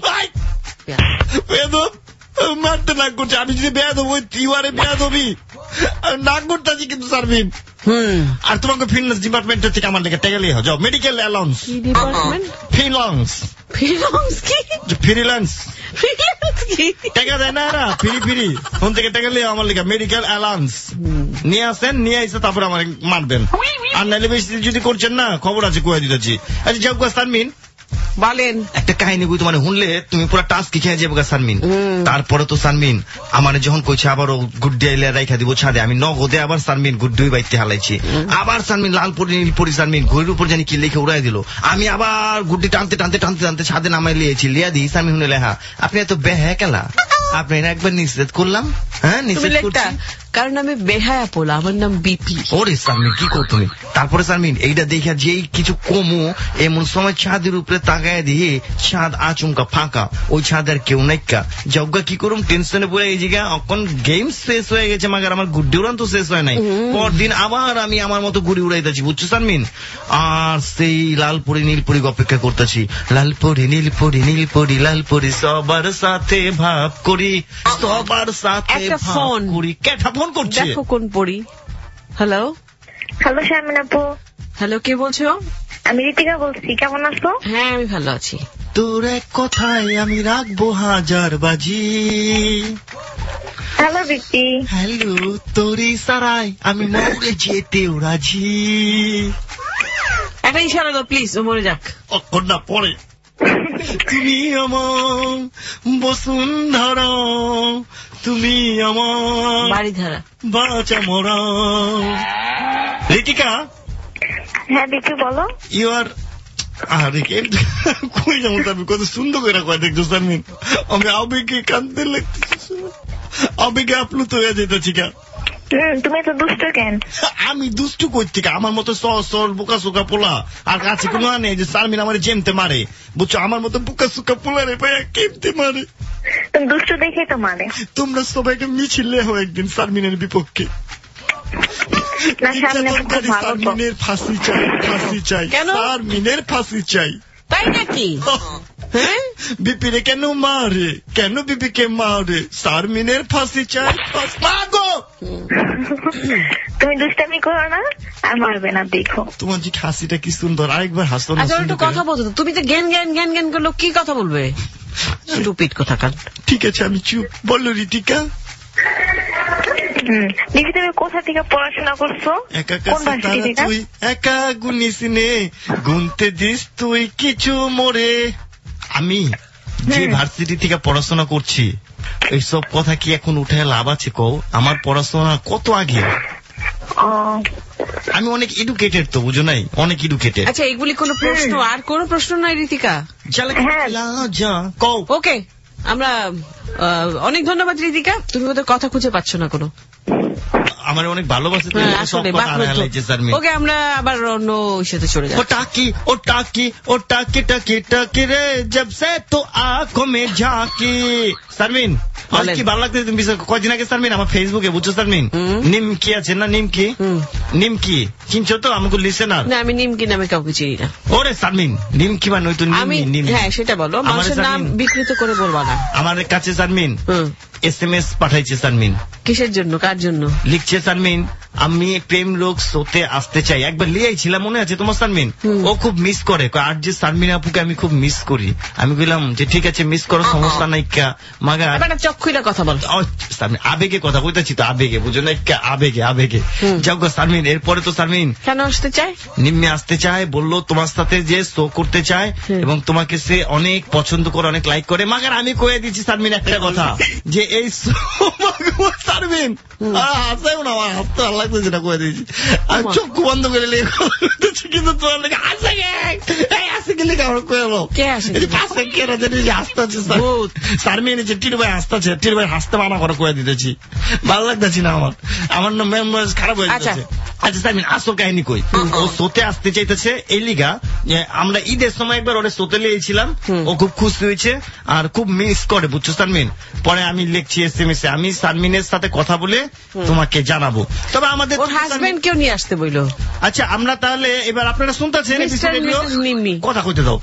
মারতে নাক করছে, আমি যদি বেয়াদব হই ইউআরে বেয়াদবি নাক করতেছি কিন্তু শারমিন। আর তোমাকে ফিটনেস ডিপার্টমেন্টের থেকে আমার লেগে টেকে লিয়ে যাও, মেডিকেল অ্যালাউন্স। কি ডিপার্টমেন্ট? ফ্রিল্যান্স। ফ্রিল্যান্স কি? ফ্রিল্যান্স ফ্রিল্যান্স কি? টাকা দেয় না এরা, ফ্রি ফ্রি ফোন থেকে টাকা লিয়ে আমার লেগে মেডিকেল অ্যালাউন্স নিয়ে আসেন, নিয়ে আসে তারপরে আমার মারবেন। আর নাইলে বেশি যদি করছেন না, খবর আছে কুয়া দিতেছি। আচ্ছা যাও গা শারমিন, বলেন একটা কাহিনী বই তোমার শুনলে তুমি পুরো টাস্ক কি খেয়ে যাবো গা শারমিন। তারপরে তো শারমিন আমার যখন কইছে আবারও গুড্ডি আইলে রাইখা দিব ছাদে, আমি নগদে আবার শারমিন গুড্ডি বাইতে হালাইছি। আবার শারমিন লালপুরি নীলপুরি শারমিন ঘড়ির উপর জানি কি লিখে উড়াই দিল। আমি আবার গুড্ডি টানতে টানতে টানতে টানতে ছাদে নামাই লিয়েছি, লিয়া দিই শারমিন শুনে লেখা, আপনি এত বেহা কেলা? আপনি একবার নিষেধ করলাম। হ্যাঁ নিষেধ করছি কারণ আমি বেহায়া পোলা, আমার নাম বিপি। ওরে শারমিন কি কর তুমি? তারপরে শারমিন এইটা দেখা যেই কিছু কমু এমন সময় ছাদের উপরে তাকায় দিয়ে ছাদ আচমকা ফাঁকা, ওই ছাদ আর কেউ নাইকা। যজ্ঞা কি করুম, টেনশনে পড়ে এই জায়গা এখন গেম শেষ হয়ে গেছে, মাগার আমার গুড্ডি উড়ান তো শেষ হয় নাই। পরদিন আবার আমি আমার মতো ঘুরি উড়াইতেছি, বুঝছো শারমিন? আর সেই লালপুরি নীলপুরি অপেক্ষা করতেছি, লালপুরি নীলপুরি নীলপুরি লালপুরি সবার সাথে ভাব করি, সবার সাথে ভাব করি। কেটা ফোন করছে? দেখো কোন পড়ি। হ্যালো হ্যালো শারমিন আপু। হ্যালো, কে বলছো? আমি ঋতিকা বলছি, কেমন আছো? হ্যাঁ আমি ভালো আছি। তোর এক কথায় আমি রাখবো হাজার বাজি। Hello BP. হ্যালো, তোরই সারাই আমি মরে যেতেও রাজি। একটা ইশারা দাও প্লিজ, ও মরে যাক। অক্ষর না পরে। তুমি আমার বসুন্ধরা, তুমি আমার বাড়িধারা, বাঁচা মরা। ঋতিকা। হ্যাঁ বিপি বলো। ইউ আর আরে কই যাবো আমি, কত সুন্দর করে কয় দেখছো শারমিন, আমি আবেগে কাঁদতে লাগতেছি, আবেগে আপ্লুত হয়ে যেতেছি। কা তুমি তো দুষ্ট কেন? আমি দুষ্টু কই থেকে? আমার মতো সর সর বোকা সোকা পোলা আর কাছে কোনো আনে যে শারমিন আমার জেমতে মারে, বুঝছো? আমার মতো বোকা সোকা পোলা রে ভাইয়া কেমতে মারে? তুমি দুষ্ট দেখে তো মারে। তোমরা সবাইকে মিছিল লেহো একদিন শারমিনের বিপক্ষে। শারমিনের ফাঁসি চাই, ফাঁসি চাই, শারমিনের ফাঁসি চাই। তাই নাকি? বিপিরে কেন মারে, কেন বিপিকে মারে? শারমিনের ফাঁসি চাই। তুমি দুষ্টামি করো না, আর মারবে না, দেখো। তোমার যে হাসিটা কি সুন্দর, আরেকবার হাসো না। আচ্ছা একটু কথা বলতো, তুমি তো জ্ঞান জ্ঞান জ্ঞান জ্ঞান করলো, কি কথা বলবে? স্টুপিড কথা কান। ঠিক আছে আমি চুপ। বলো ঋতিকা। দিদি তুমি কোথা থেকে পড়াশোনা করছো? তুই একা গুনিস নে, গুনতে দিস তুই কিছু মোরে। আমি যে ভার্সিটি থেকে পড়াশোনা করছি, এইসব কথা কি এখন উঠে লাভ আছে কও? আমার পড়াশোনা কত আগে, আমি অনেক এডুকেটেড তো, বুঝো নাই? অনেক এডুকেটেড। আচ্ছা এগুলি কোন প্রশ্ন? আর কোন প্রশ্ন নাই ঋতিকা? ওকে, আমরা অনেক ধন্যবাদ ঋতিকা, তুমি ওদের কথা খুঁজে পাচ্ছ না কোনো। আমার অনেক ভালোবাসে। ওকে আমরা আবার অন্য সাথে চলে যাই। ও টাকি ও টাকি ও টাকি টাকি টাকি রে জব সে তো আঁখো মে ঝাঁকি। শারমিন আজ কি ভালো লাগছে তুমি? কয়দিন আগে শারমিন আমার ফেসবুকে, বুঝছো শারমিন, নিমকি আছে না, নিমকি নিমকি চিনছো তো? আমাকে লিসেনার। না আমি নিমকি নামে কাউকে চিনি না। ওরে শারমিন নিমকি মানে ওই তো নিম। হ্যাঁ সেটা বলো, মানুষের নাম বিকৃত করে বলবা না। আমার কাছে শারমিন এস এম এস পাঠাইছে শারমিন। কিসের জন্য, কার জন্য? লিখছে শারমিন আমি প্রেম লোক শোতে আসতে চাই। একবার লিয়াইছিলাম মনে আছে তোমার শারমিন? ও খুব মিস করে, আর যে শারমিন আপুকে আমি খুব মিস করি। আমি বললাম যে ঠিক আছে মিস করো, সমস্যা নাই। মাগা চক্ষুরা কথা বল, আবেগে কথা কইতেছি তো, আবেগে বুঝো না, আবেগে আবেগে যাও গো শারমিন। এরপরে তো শারমিন কেন আসতে চায়? নিম্নে আসতে চায়, বললো তোমার সাথে যে শো করতে চায় এবং তোমাকে সে অনেক পছন্দ করে, অনেক লাইক করে। মাগার আমি কয়ে দিচ্ছি শারমিন একটা কথা, যে এই শারমিন হাসাও না, আমার হাসতে ভালো লাগতেছে না, কয়ে দিয়েছি। আমি চক্ষু বন্ধ করে লেগে কিন্তু তোমার লেগে হাসে পাশে গেলে আমার কয়ে এলো কে আসে এই যে পাশে কে জানি যে হাসতে আছে সারমিন যে টিরু ভাই হাসতে আছে টিরু ভাই হাসতে মানা করে কয়ে দিতেছি ভালো লাগতেছি না আমার আমার না মেমোরিজ খারাপ হয়ে যাচ্ছে আচ্ছা সারমিন আসল কাহিনী কই ও সোতে আসতে চাইতেছে এই লিগা আমরা ঈদের সময় একবার ওরে সোতে লিয়েছিলাম ও খুব খুশি হয়েছে আর খুব মিস করে বুঝছো সারমিন পরে আমি লিখছি এসএমএস এ আমি সারমিনের সাথে কথা বলে তোমাকে জানাবো তবে আমাদের ওর হাজবেন্ড কেউ নিয়ে আসতে বইলো আচ্ছা আমরা তাহলে এবার আপনারা শুনতেছেন কথা কইতে দাও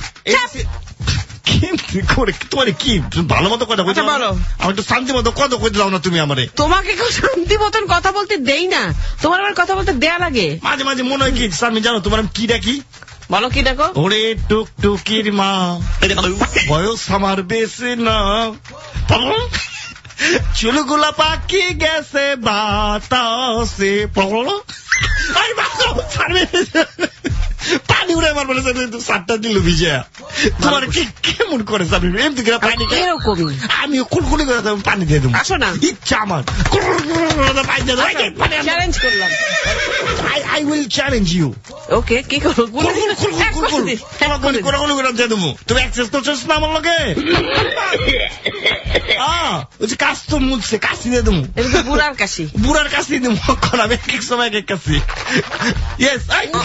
তোমার কি ভালো মতো কথা কইতে বলো আমার একটু শান্তি মতো কথা কইতে দাও না তুমি আমারে তোমাকে কেউ শান্তি মতন কথা বলতে দেই না তোমার আবার কথা বলতে দেয়া লাগে মাঝে মাঝে মনে হয় কি আমি জানো তোমার কি ডাকি বলো কি ডাকো ওরে টুকটুকির মা বয়স আমার বেশি না চুলগুলা পাকি গেছে বাতাসে পানি উড়ে আমার বলে সাতটা দিল ভিজা তোমার কি কেমন করে পানি আমি কুলকুলি করে পানি দিয়ে দেবো আসো না ইচ্ছা আমার চ্যালেঞ্জ করলাম I will challenge you okay কি করো কোলাকুলি করে দিয়ে দেবো তুমি অ্যাক্সেস করছো না আমার লগে কাশ তো মুছছে কাশি দিয়ে দেবো বুড়ার কাশি বুড়ার কাশি দেবো আমি এক এক সময় এক কাশি ইয়েস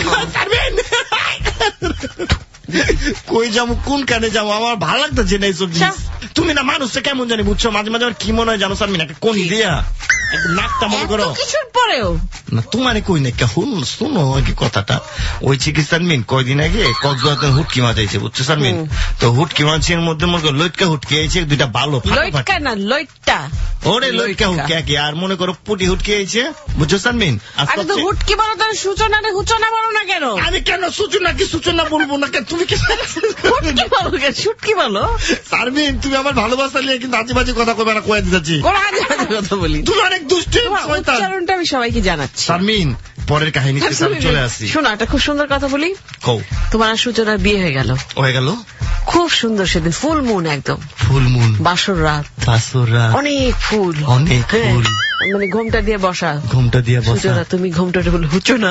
কই যাবো কোন কানে যাবো আমার ভালো লাগতেছে না এইসব জিনিস তুমি না মানুষটা কেমন জানি বুঝছো মাঝে মাঝে আমার কি মনে হয় জানো সারমিন একটা কোন দিয়া নাকটা মনে করো কিছুর পরেও না তোমার কই না কেন শুনো কি কথাটা ওই চিকিৎসার মিন কয়দিন আগে কক্সবাজার হুটকি মাছ আইছে বুঝছো সারমিন তো হুটকি মাছের মধ্যে মনে করো লইটকা হুটকি আইছে দুইটা ভালো লইটকা না লইটটা ওরে লইটকা হুটকি কি আর মনে করো পুটি হুটকি আইছে বুঝছো সারমিন আরে তো হুটকি বলো তার সূচনা রে সূচনা বলো না কেন আমি কেন সূচনা কি সূচনা বলবো না কেন তুমি কি হুটকি বলো কেন শুটকি বলো সারমিন তুমি আমার ভালোবাসা নিয়ে কিন্তু আজেবাজে কথা কইবা না কইয়া দিতেছি কোন আজেবাজে কথা বলি তুমি অনেক দুষ্টু উচ্চারণটা আমি সবাইকে জানাচ্ছি সারমিন পরের কাহিনীতে চলে আসি শোনো একটা খুব সুন্দর কথা বলি কও তোমার সূচনার বিয়ে হয়ে গেল হয়ে গেল খুব সুন্দর সেদিন ফুল মুন একদম ফুল মুন বাসর রাত বাসর রাত অনেক ফুল অনেক ফুল মানে ঘোমটা দিয়ে বসা ঘোমটা দিয়ে বসা সূচনা তুমি ঘোমটাটা বলে হুচো না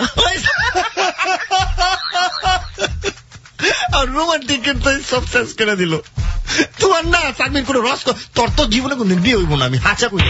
আর রোমান্টিক কিন্তু সব শেষ করে দিল তোমার না সারমিন কোনো রস তোর তো জীবনে কোনদিন বিয়ে হইব না আমি হাঁচা করি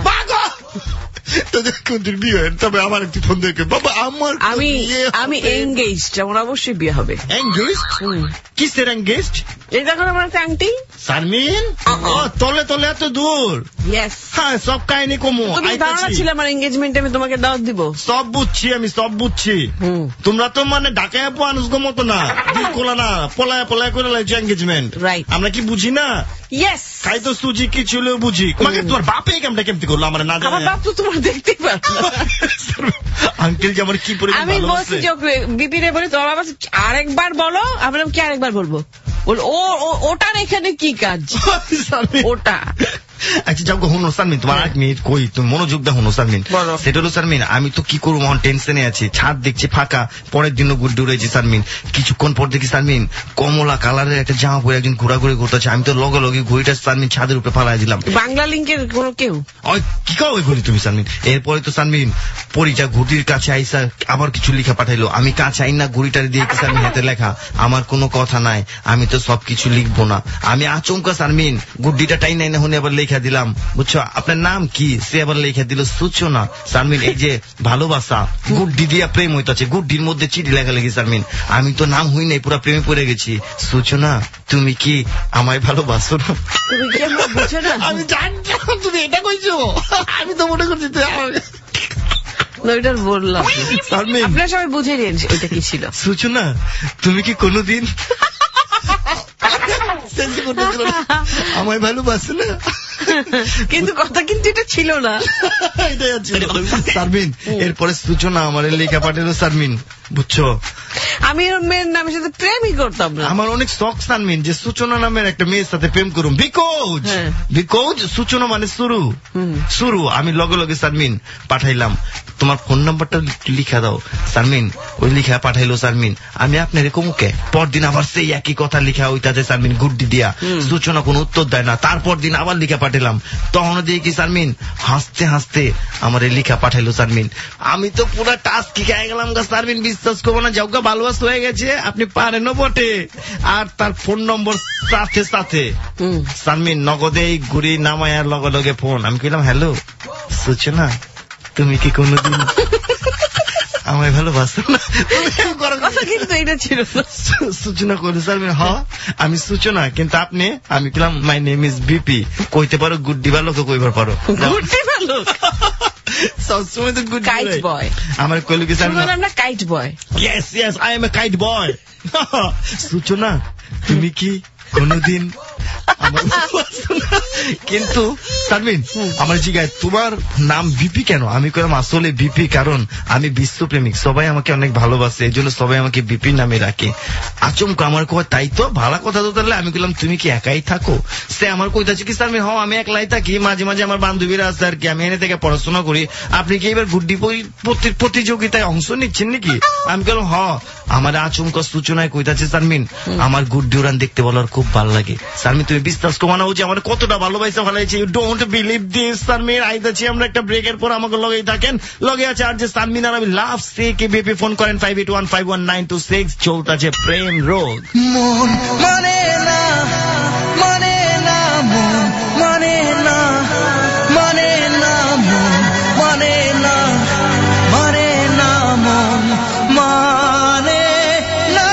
কোনদিন বিয়ে হয় তবে আমার একটু ফোন দেখে বাবা আমার আমি আমি এঙ্গেজড আমার অবশ্যই বিয়ে হবে এঙ্গেজড কিসের এঙ্গেজড এই দেখো আমার একটা আংটি সারমিন তলে তলে এত দূর ইয়েস হ্যাঁ সব কাহিনী কমু তুমি ধারণা ছিল আমার এঙ্গেজমেন্টে আমি তোমাকে দাওয়াত দিব সব বুঝছি আমি সব বুঝছি তোমরা তো মানে ঢাকায় মানুষ গো মতো না কোলা না পলায় পলায় করে লাগছে এঙ্গেজমেন্ট রাইট আমরা কি বুঝি না ইয়েস খাই তো সুজি কি ছিল বুঝি তোমাকে তোমার বাপে কেমন কেমতি করলো আমার না আমার বাপ তো তোমার দেখতে পারলো আঙ্কেল যে আমার কি পরিমাণ আমি বলছি যে বিপিনে বলি তোমার বাবা আরেকবার বলো আমরা কি আরেকবার বলবো ও ওটার এখানে কি কাজ ওটা আচ্ছা যাও হুনো সারমিন তোমার এক মিনিট কই তুমি মনোযোগ দাও হুনো সারমিন সেটা হলো সারমিন আমি তো কি করবো আমার টেনশনে আছি ছাদ দেখছি ফাঁকা পরের দিনও গুড্ডি উড়েছি সারমিন কিছুক্ষণ পর দেখি সারমিন কমলা কালারের একটা জামা পরে একজন ঘোরাঘুরি করতেছে আমি তো লগে লগে ঘড়িটা সারমিন ছাদের উপরে ফালাই দিলাম বাংলা লিঙ্কের কোনো কেউ কি কাও ওই ঘড়ি তুমি সারমিন এরপরে তো সারমিন পরিটা ঘড়ির কাছে আইসা আবার কিছু লেখা পাঠাইলো আমি কাছে আইন না ঘড়িটারে দিয়ে সারমিন হাতে লেখা আমার কোনো কথা নাই আমি তো সবকিছু লিখবো না আমি আচমকা সারমিন গুড্ডিটা টাই নাই না হুনে আবার লেখা দিলাম বুঝছো আপনার নাম কি সে আবার লেখা দিল সূচনা সারমিন এই যে ভালোবাসা গুড্ডি দিয়া প্রেম হইতাছে গুড্ডির মধ্যে চিঠি লেখা লেগে সারমিন আমি তো নাম হই নাই পুরা প্রেমে পড়ে গেছি সূচনা তুমি কি আমায় ভালোবাসো না তুমি কি আমায় বুঝো না আমি জানতাম তুমি এটা কইছো আমি তো মনে করছি ওইটার বললাম আপনারা সবাই বুঝে নিন ওইটা কি ছিল সূচনা তুমি কি কোনোদিন আমায় ভালোবাসে না কিন্তু কথা কিন্তু এটা ছিল না সারমিন এরপরে সূচনা আমার লেখা পাঠালো সারমিন বুঝছো আমি ওর মেয়ের নামের সাথে প্রেমই করতাম না আমার অনেক শখ সারমিন যে সূচনা নামের একটা মেয়ের সাথে প্রেম করুম বিকজ বিকজ সূচনা মানে শুরু শুরু আমি লগে লগে সারমিন পাঠাইলাম তোমার ফোন নাম্বারটা লিখা দাও সারমিন ওই লিখা পাঠাইলো সারমিন আমি আপনার কমুকে পরদিন আবার সেই একই কথা লিখা ওইটাতে সারমিন গুড্ডি দিয়া সূচনা কোনো উত্তর দেয় না তারপর দিন আবার লিখা পাঠাইলাম তখন দিয়ে কি সারমিন হাসতে হাসতে আমার এই লিখা পাঠাইলো সারমিন আমি তো পুরা টাস্ক কি খেয়ে গেলাম গা সারমিন বিশ্বাস করবো না যাও গা ভালো ভালোবাসা হয়ে গেছে, আপনি পারেনও বটে, আর তার ফোন নম্বর সাথে সাথে। সালমিন নগদে ঘুরি নামায়ার লগে লগে ফোন। আমি কইলাম, হ্যালো সূচনা, তুমি কি কোনোদিন আমায় ভালোবাসো না? কথা কিন্তু এটা ছিল। সূচনা করে সালমিন, হ আমি সূচনা, কিন্তু আপনি? আমি কইলাম, মাই নেম ইজ বিপি। কইতে পারো গুড্ডি ভালো, তো কইবার পারো গুড্ডি ভালো, সবসময় তো গুড কাইট বয়। আমার কইল কি সালমিন, আমরা kite boy. Yes yes, I am a kite boy. Suchona, তুমি কি কোনদিন আমার ভালোবাসো না? কিন্তু সালমিন আমার জিজ্ঞাসা, তোমার নাম বিপি কেন? আমি কইলাম, আসলে বিপি কারণ আমি বিশ্বপ্রেমিক, সবাই আমাকে অনেক ভালোবাসে, এই জন্য সবাই আমাকে বিপি নামে রাখে। আচমকা আমার কয়, তাই তো ভালো কথা তো। তাহলে আমি কইলাম, তুমি কি একাই থাকো? সে আমার কইতাছে কি, সালমিন হ আমি একলাই থাকি, মাঝে মাঝে আমার বান্ধবীরা আছে আর কি, আমি এনে থেকে পড়াশোনা করি। আপনি কি এবার গুড্ডি প্রতিযোগিতায় অংশ নিচ্ছেন নাকি? আমি কইলাম, হ। আমার আচমকা সূচনায় কইতাছে, সালমিন আমার গুড্ডি উড়ান দেখতে বলার খুব ভালো লাগে। সালমিন তুমি বিশ্বাস করো না, ও যে আমার কতটা ভালোবাসা ভালোবাসে, you don't believe this. Salmin আইতাছি আমরা একটা ব্রেকের পর, আমাকে লগেই থাকেন। লগে আছে আর যে সালমিন আর আমি লাভ সে কে বিপি। ফোন করেন five eight one five one nine two six. চলতেছে প্রেম রোগ। মন মানে না, মানে না, মন মানে না, মানে না, মন মানে না, মানে না, মন মানে না।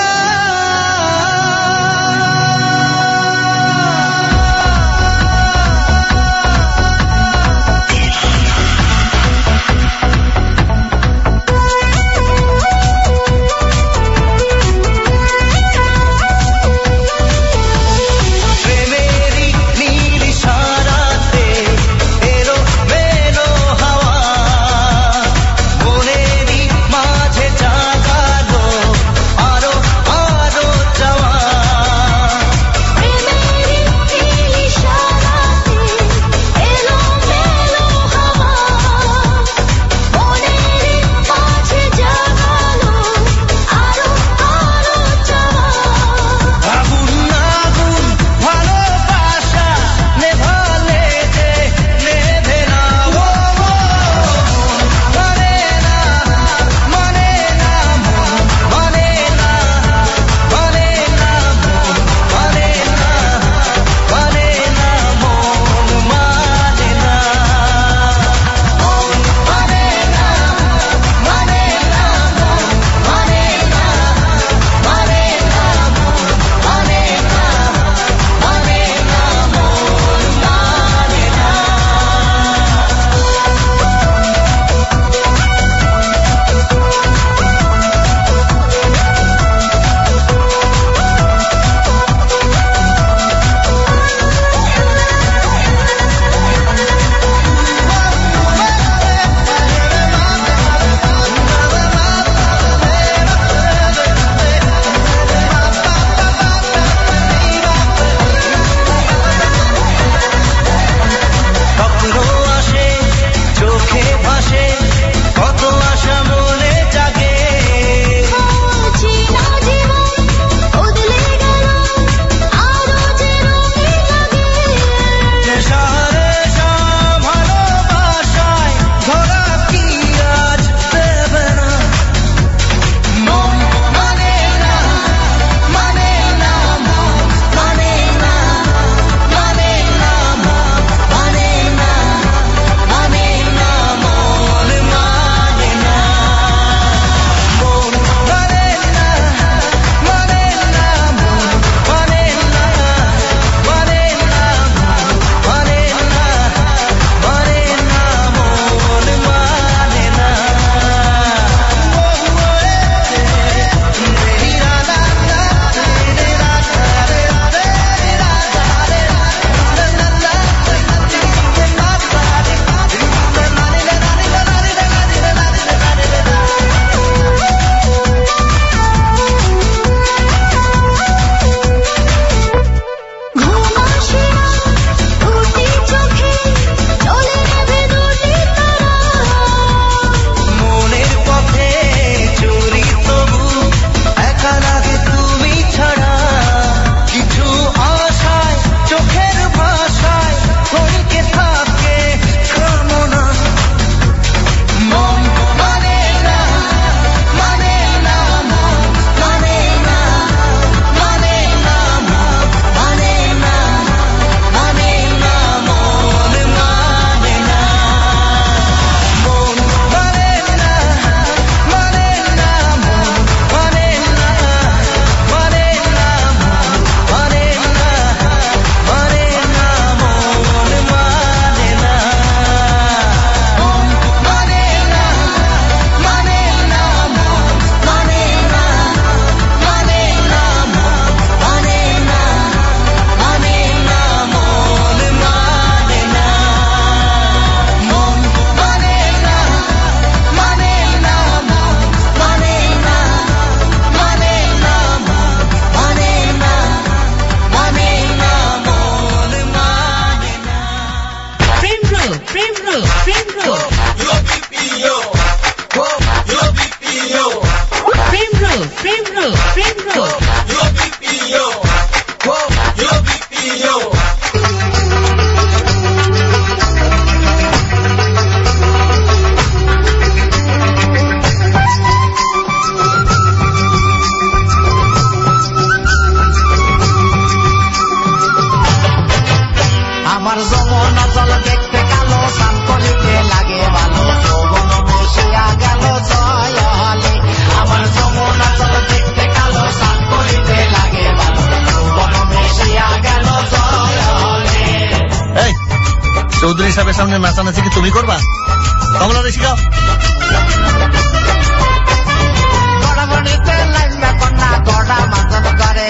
চৌধুরী সাহেবের সামনে নাচানাচি কি তুমি করবা? কমলা রে শিখাও। কন্যা গড়া মাজন করে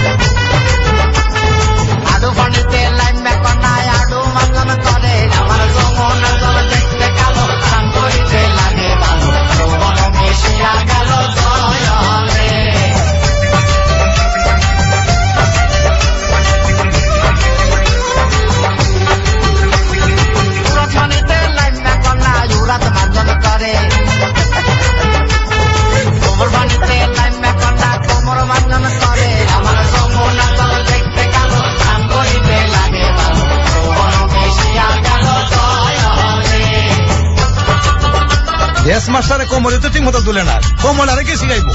আডু ফণিতে লাইন কন্যা আডু মাজন করে আমার যমুনা জল দেখতে কালো শান্তরিতে লাগে ভালো যৌবন মিশিয়া গেল জয়লে ফণিতে লাইন কন্যা ইউরাত মাজন করে কোমর বানিতে লাইন কন্যা কোমর মাজন করে আমার যমুনা জল দেখতে কালো শান্তরিতে লাগে ভালো যৌবন মিশিয়া গেল জয়লে গ্যাস মাস্টারে কোমরে তো ঠিক মতো তুলে না, কোমর আরে কে শিখাইবো?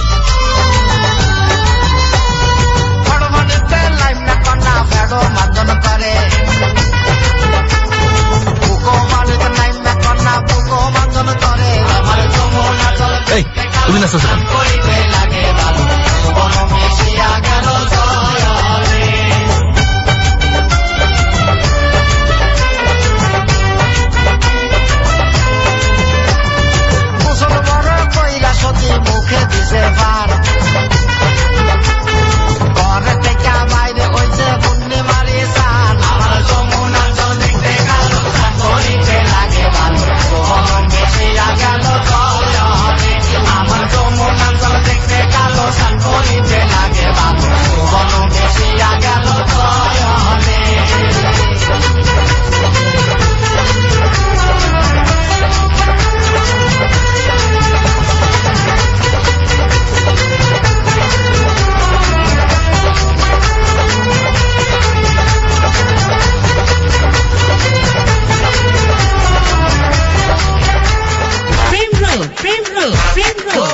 ফড়মনিতে লাইন কন্যা ফেডো মাজন করে বুকো মালিতে লাইন কন্যা বুকো মাজন করে আমার যমুনা জল এই তুমি নাচো সেখানে। শান্তরিতে লাগে ভালো যৌবন মিশিয়া গেল জয়লে মুসল বড় কইরা সতী মুখে দিছে ভার ঘরে থেকে বাইরে হইছে বুন্নি মারি সান আমার যমুনা জল দেখতে কালো শান্তরিতে লাগে ভালো যৌবন মিশিয়া গেল জয়লে আমার যমুনা জল দেখতে কালো শান্তরিতে লাগে ভালো যৌবন মিশিয়া গেল জয়লে প্রেম রোগ প্রেম রোগ প্রেম রোগ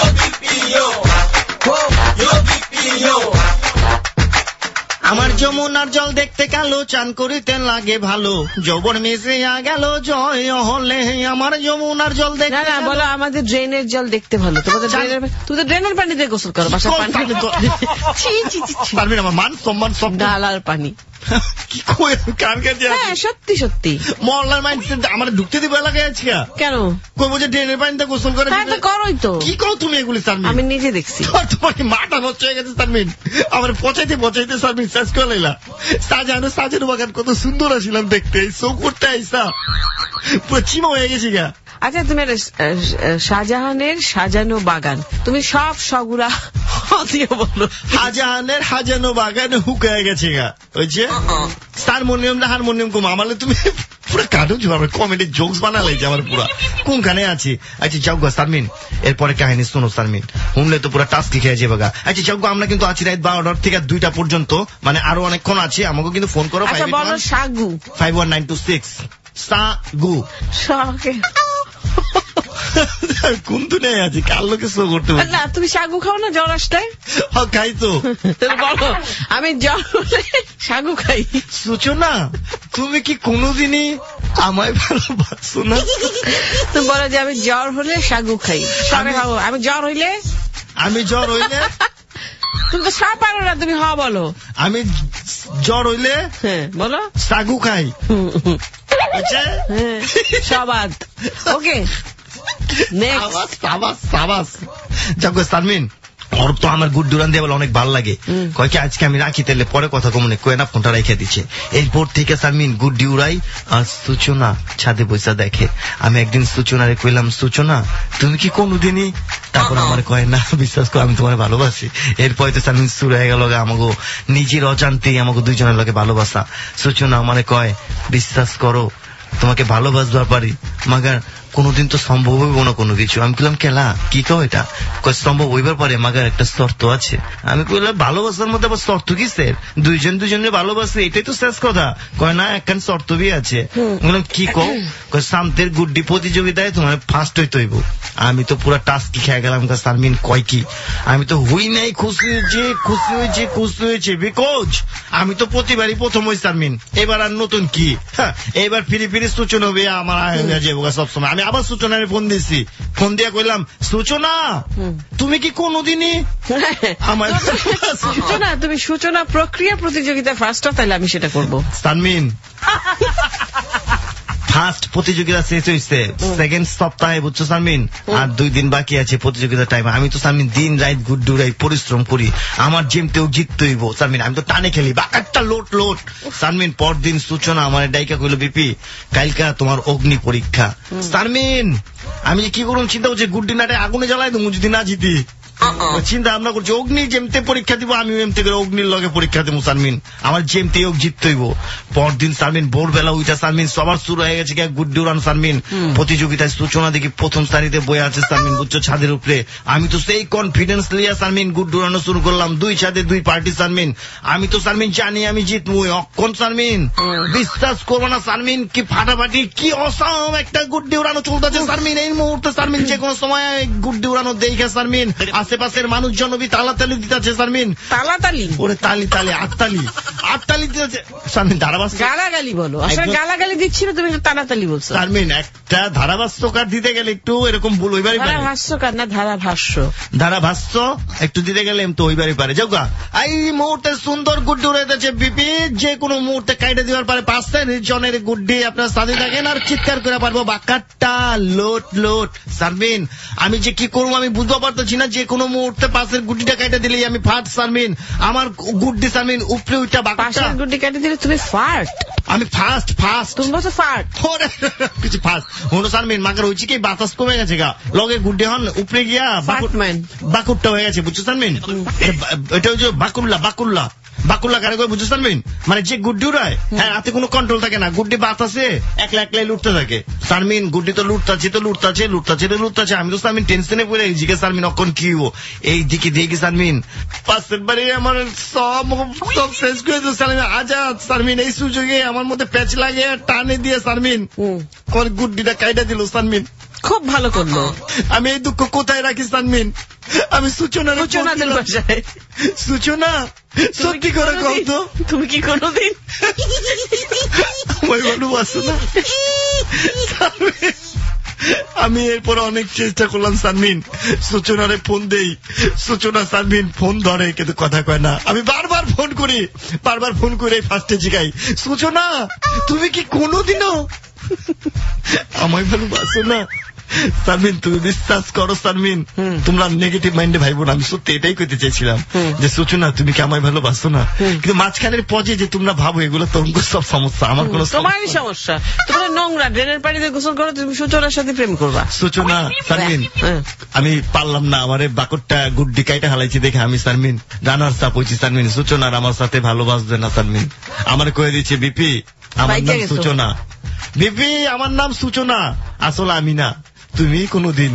আমার যমুনার জল দেখতে কালো চান করিতে লাগে ভালো যৌবন মিশিয়া গেল জয় হলে আমার যমুনার জল না দেখতে না বলো আমাদের ড্রেনের জল দেখতে ভালো। তোমাদের ড্রেনের তুমি তো ড্রেনের পানি দিয়ে গোসল করো বাসার পানি ছি ছি ছি পারবি না, আমার মান সম্মান সব ডালার পানি। কি কই কান কাটে হ্যাঁ সত্যি সত্যি মহল্লার মাইন্ড আমার ঢুকতে দিব এলাকায় আছি কেন কই বলছে ড্রেনের পানিতে গোসল করে হ্যাঁ তো করোই তো। কি কও তুমি এগুলি সারমিন? আমি নিজে দেখছি। তোমার কি মাটা নষ্ট হয়ে গেছে সারমিন? আমার পচাইতে পচাইতে সারমিন শেষ করে লাইলা। সাজানো সাজানো বাগান কত সুন্দর আসিলাম দেখতে, শো করতে আইসা পুরো চিমা হয়ে গেছি গা। আচ্ছা তুমি একটা, আহ, শাহজাহানের সাজানো বাগান, তুমি সব সগুলা দিয়ে বলো। শাহজাহানের সাজানো বাগান হুকায় গেছে গা। ওই যে হারমোনিয়াম না হারমোনিয়াম কম আমালে তুমি পুরো কাটো আমার কমেডি জোকস বানালে যে আমার পুরা কোনখানে আছি। আচ্ছা যাও গা সারমিন, এরপরে কাহিনী শোনো সারমিন, শুনলে তো পুরো টাস্কি খেয়ে যাবে গা। আচ্ছা যাও গা, আমরা কিন্তু আছি রাত বারোটার থেকে দুইটা পর্যন্ত, মানে আরো অনেকক্ষণ আছে। আমাকে কিন্তু ফোন করো আচ্ছা বলো সাগু five one nine two six সাগু শাকে কোন দুনিয়ায় আছে কার লোকে শো করতে পারি না। তুমি সাগু খাও না জ্বর আসলে? খাই তো। বলো আমি জ্বর হলে সাগু খাই। সূচনা তুমি কি কোনোদিনই আমায় ভালোবাসো না? তুমি বলো যে আমি জ্বর হলে সাগু খাই। সবে খাবো আমি জ্বর হইলে আমি জ্বর হইলে তুমি তো সব পারো না, তুমি হ্যাঁ বলো। আমি জ্বর হইলে হ্যাঁ বলো সাগু খাই। আচ্ছা সবাদ ওকে সারমিন ওর তো আমার গুড ডুরান দিয়ে অনেক ভালো লাগে। কয় কি আজকে আমি রাখি তাহলে পরে কথা কমনে কয়ে না ফোনটা রেখে দিচ্ছে। এরপর থেকে সারমিন গুড ডিউরাই আর সূচনা ছাদে বৈশা দেখে। আমি একদিন সূচনারে কইলাম সূচনা তুমি কি কোনোদিনই, তারপর আমার কয় না বিশ্বাস করো আমি তোমার ভালোবাসি। এরপরে তো সারমিন শুরু হয়ে গেল আমাকে নিজের অজান্তেই আমাকে দুইজনের লোকে ভালোবাসা। সূচনা মানে কয় বিশ্বাস করো তোমাকে ভালোবাসবার পারি, মাগার কোনোদিন তো সম্ভব হইব না কোনো কিছু। আমি বললাম কেলা কি কও এটা? সম্ভব হইবার পারে মাগার একটা শর্ত আছে। আমি বললাম ভালোবাসার মধ্যে আবার শর্ত কিসের? দুইজন দুজনের ভালোবাসে এটাই তো শেষ কথা। কয় না একখান শর্ত বি আছে। বললাম কি কও? কয় শান্তের গুড্ডি প্রতিযোগিতায় তোমার ফার্স্ট হইতে হইব। আমি তো পুরা টাস্কি খেয়ে গেলাম। সারমিন কয় কি? আমি তো হই নাই, খুশি হয়েছে খুশি হয়েছে খুশি হয়েছে বিকজ আমি তো প্রতিবারই প্রথম হই সারমিন। এবার আর নতুন কি, এবার ফিরি ফিরি সূচনা হবে আমার যাবো সবসময়। আমি আবার সূচনারে ফোন দিয়েছি, ফোন দিয়ে কইলাম সূচনা তুমি কি কোনোদিনই আমার সূচনা তুমি সূচনা প্রক্রিয়া প্রতিযোগিতা ফার্স্ট হও, তাহলে আমি সেটা করবো। সারমিন ফার্স্ট প্রতিযোগিতা শেষ হয়েছে, সেকেন্ড সপ্তাহে বুঝছো সারমিন, আর দুই দিন বাকি আছে প্রতিযোগিতার টাইম। আমি তো সারমিন দিন রাত গুড্ডুরাই পরিশ্রম করি, আমার জিমতেও জিততে হইব সারমিন। আমি তো টানে খেলি বাকারটা লোট লোট সারমিন। পরদিন সূচনা আমার ডাইকা কইল, বিপি কালকা তোমার অগ্নি পরীক্ষা। সারমিন আমি যে কি করুন চিন্তা করছি, গুড্ডি নাটে আগুনে জ্বালাই দেবো যদি না জিতি। চিন্তা ভাবনা করছি অগ্নি যেমতে পরীক্ষা দিব, আমি এমতে করে অগ্নির লগে পরীক্ষা দেবো সারমিন। আমার যেমতে হোক জিততে হইব। পরদিন সারমিন ভোরবেলা উইটা সারমিন সবার শুরু হয়ে গেছে গুড্ডি উড়ান সারমিন। প্রতিযোগিতায় সূচনা দেখি প্রথম সারিতে বয়ে আছে সারমিন, বুঝছো ছাদের উপরে। আমি তো সেই কনফিডেন্স লিয়া সারমিন গুড্ডি উড়ানো শুরু করলাম। দুই ছাদে দুই পার্টি সারমিন। আমি তো সারমিন জানি আমি জিতবো। অক্ষণ সারমিন বিশ্বাস করবো না সারমিন, কি ফাটাফাটি কি অসাম একটা গুড্ডি উড়ানো চলতেছে সারমিন। এই মুহূর্তে সারমিন যে কোনো সময় গুড্ডি উড়ানো দেখে সারমিন আশেপাশের মানুষজন তালাতালি দিতেছে সারমিন। তালাতালি ওরে তালি তালি আটতালি আটতালি দিতেছে সারমিন। ধারাভাষ্য গালাগালি বলো, আসলে গালাগালি দিচ্ছিল তুমি তালাতালি বলছো সারমিন। একটা ধারাভাষ্যকার দিতে গেলে একটু এরকম ভুল হইবারই পারে। ধারাভাষ্যকার না ধারাভাষ্য, ধারাভাষ্য একটু দিতে গেলে এম তো হইবারই পারে। যাও গা এই মুহূর্তে সুন্দর গুড্ডি উড়াইতেছে বিপি, যে কোনো মুহূর্তে কাইটে দেওয়ার পারে পাঁচটা জনের গুড্ডি আপনার সাথে থাকেন আর চিৎকার করে পারবো বাকারটা লোট লোট সারমিন। আমি যে কি করবো আমি বুঝতে পারতেছি না। যে কোনো মুহূর্তে পাশের গুড্ডিটা কাটে দিলেই আমি ফাট সারমিন। আমার গুড্ডি সারমিন উপরে উঠটা বাকারটা গুড্ডি কাটে দিলে তুমি ফাট। আমি ফাস্ট ফাস্ট তুমি বলছো ফাট কিছু ফাস্ট হলো সারমিন। মাকার হয়েছে কি বাতাস কমে গেছে গা, লগে গুড্ডি হন উপরে গিয়া বাকুরটা হয়ে গেছে বুঝছো সারমিন। এটা হচ্ছে বাকুল্লা বাকুল্লা বাকুল্লা কারে করে বুঝছো সারমিন, মানে যে গুড্ডি উড়ায় হ্যাঁ হাতে কোনো কন্ট্রোল থাকে না। গুড্ডি বাতাসে একলা একলাই লুটতে থাকে সারমিন। গুড্ডি তো লুটতাছে তো লুটতাছে লুটতাছে তো লুটতাছে। আমি তো সারমিন টেনশনে পড়ে জিজ্ঞে সারমিন অখন কি হবো। এই দিকে দেখি সারমিন পাশের বাড়ি আমার সব সব শেষ করে দিল সারমিন। আজাদ সারমিন এই সুযোগে আমার মধ্যে প্যাচ লাগে টানে দিয়ে সারমিন আমার গুড্ডিটা কাইটা দিল সারমিন। খুব ভালো করলো। আমি এই দুঃখ কোথায় রাখি সারমিন? আমি সূচনা সূচনাদের বাসায়। সূচনা সত্যি করে কত তুমি কি কোনোদিন আমায় ভালোবাসো না? আমি এরপর অনেক চেষ্টা করলাম সারমিন, সূচনারে ফোন দেই, সূচনা সারমিন ফোন ধরে কিন্তু কথা কয় না। আমি বারবার ফোন করি, বারবার ফোন করে ফার্স্টে জিগাই, সূচনা তুমি কি কোনোদিনও আমায় ভালোবাসো না? সারমিন তুমি বিশ্বাস করো সারমিন, তোমরা নেগেটিভ মাইন্ডে ভাইবো না। আমি সত্যি এটাই করতে চাইছিলাম যে সূচনা তুমি কি আমায় ভালোবাসো না, কিন্তু মাঝখানের পজে যে তোমরা ভাবো এগুলো তোমার সব সমস্যা, আমার কোনো তোমারই সমস্যা। তোমরা নোংরা ড্রেনের পানিতে গোসল করো, তুমি সূচনার সাথে প্রেম করবা। সূচনা সারমিন আমি পারলাম না, আমার বাকরটা গুড্ডি কাইটা হালাইছি দেখে আমি সারমিন রানার চাপ হয়েছি সারমিন। সূচনার আমার সাথে ভালোবাসবে না সারমিন। আমার কয়ে দিচ্ছে বিপি আমার নাম সূচনা, বিপি আমার নাম সূচনা, আসলে আমি না, তুমি কোনদিন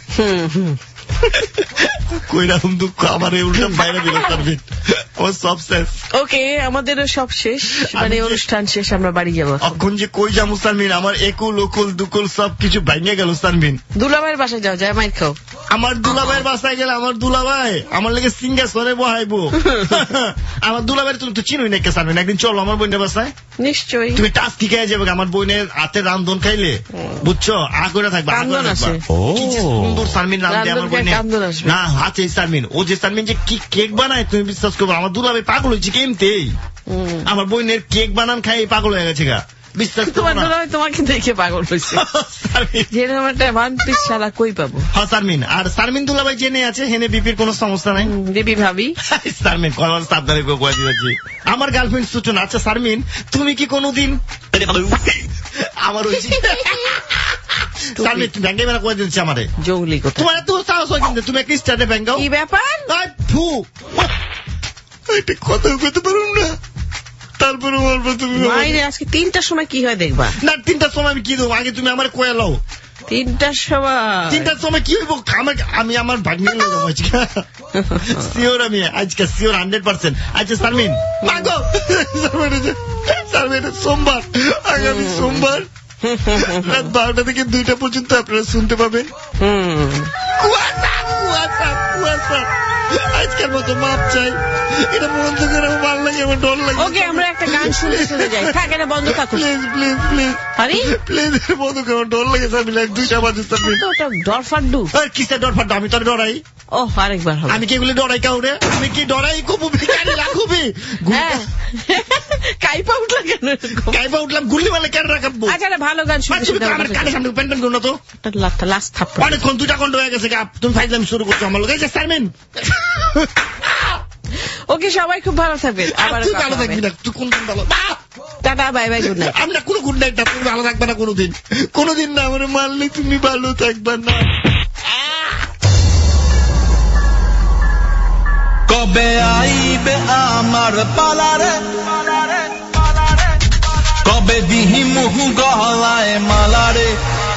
কইরকম দুঃখ আমার উল্টা বাইরে দিল সারমিন। আমার সব শেষ। ওকে আমাদের সব শেষ, মানে অনুষ্ঠান শেষ, আমরা বাড়ি যাবো। এখন যে কই যাবো সারমিন, আমার একুল ওকুল দুকুল সব কিছু ভেঙে গেল সারমিন। দুলাভাইয়ের বাসায় যাও, যায় মাইর খাও। আমার দুলাভাইয়ের বাসায় গেলে আমার দুলাভাই আমার লেগে সিঙ্গাসনে বহাইবো। আমার দুলাভাই তুমি তো চিনোই না সারমিন, একদিন চলো আমার বোনের বাসায়। নিশ্চয়ই তুমি টাচ কি খেয়ে যাবে, আমার বোনের হাতে রান্ধন খাইলে বুঝছো আগুনে থাকবে। সুন্দর সারমিন রান্ধে আমার বোনের না হাতে সারমিন। ও যে সারমিন যে কি কেক বানায় তুমি বিশ্বাস করবো, আমার দুলাভাই পাগল হয়েছে কেমতেই। আমার বোনের কেক বানান খাই পাগল হয়ে গেছে গা, বিশ্বাস তোমার দুলাভাই তোমাকে দেখে পাগল হয়েছে। যেরকম একটা ওয়ান পিস শালা কই পাবো। হ্যাঁ সারমিন, আর সারমিন দুলাভাই জেনে আছে হেনে বিপির কোনো সমস্যা নাই। বিপি ভাবি সারমিন কবার সাবধানে কয়ে দিয়েছি আমার গার্লফ্রেন্ড সূচনা। আচ্ছা সারমিন তুমি কি কোনোদিন আমার সারমিন তুমি ব্যাঙ্গে বেড়া করে দিচ্ছি আমারে জঙ্গলি কথা। তোমার এত সাহস হয় কিন্তু তুমি একটা স্টার্টে ব্যাঙ্গাও। কি ব্যাপার? ফু এটা কথা বলতে পারুন না। তারপরে তুমি মাইরে আজকে তিনটার সময় কি হয় দেখবা। না তিনটার সময় আমি কি দেবো, আগে তুমি আমার কয়ে লাও। তিনটার সময় তিনটার সময় কি হইব আমার, আমি আমার ভাগ্নি শিওর, আমি আজকে শিওর হান্ড্রেড পার্সেন্ট। আচ্ছা সারমিন মাগো সারমিন সোমবার, আগামী সোমবার রাত বারোটা থেকে দুইটা পর্যন্ত আপনারা শুনতে পাবেন কুয়াশা কুয়াশা কুয়াশা। আজকের মতো মাপ চাই। এটা বন্ধ করে আমার ভালো লাগে, আমার ডর লাগে। ওকে আমরা একটা গান শুনতে চলে যাই। থাক এটা বন্ধ থাকুক প্লিজ প্লিজ প্লিজ আরে প্লিজ বন্ধ করে আমার ডর লাগে সামিল। এক দুইটা বাজে সামিল। ওটা ডর ফাড্ডু। আর কিসের ডর ফাড্ডু? আমি তো ডরাই। ও আরেকবার হবে। আমি কি এগুলি ডরাই কাউরে? আমি কি ডরাই? খুবই বিকারি লাখুবি কাইপা উঠলা কেন? কাইপা উঠলাম গুলি মারলে কেন রাখবো? আচ্ছা একটা ভালো গান শুনতে শুনতে আমার কানে সামনে পেন্টেন করো না তো। লাস্ট থাপ্পড় অনেকক্ষণ দুইটা ঘন্টা হয়ে গেছে। তুমি ফাইজলামি শুরু করছো আমার লোক। এই যে সারমেন ওকে সবাই খুব ভালো থাকবেন। আবার তুই ভালো থাকবি না। তুই কোন দিন ভালো? Tata bye bye good night. আমি না কোনো গুড নাইট না। তুমি ভালো থাকবে না কোনোদিন। কোনোদিন না আমার মারলে তুমি ভালো থাকবে না। কবে আইবে আমার পালারে, কবে দিহি মুহু গলায় মালারে।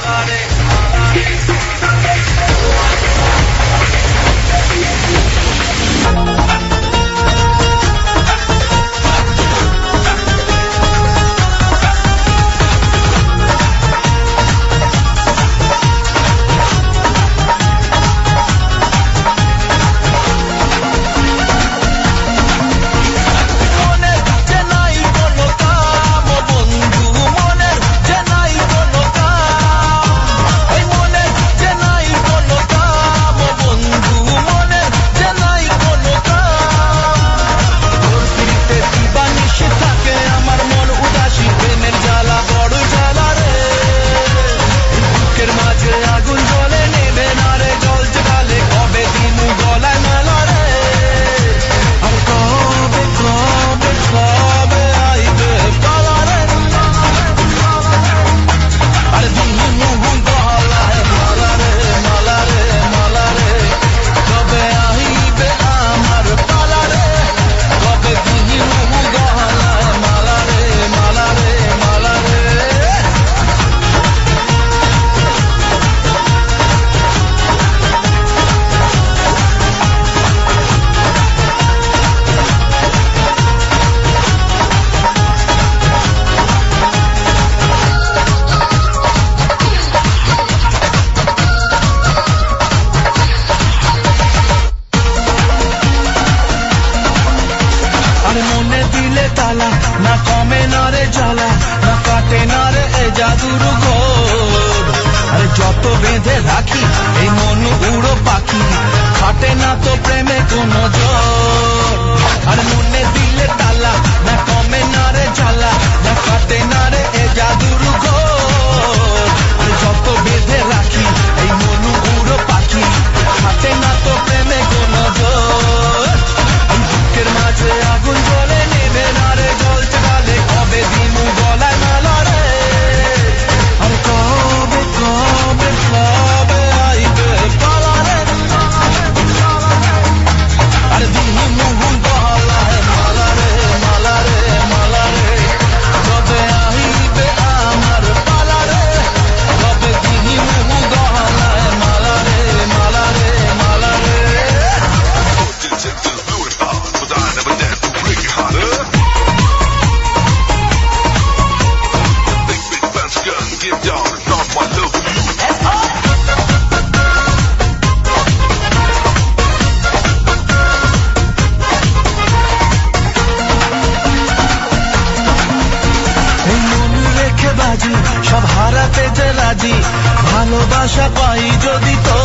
ভালোবাসা পাই যদি তো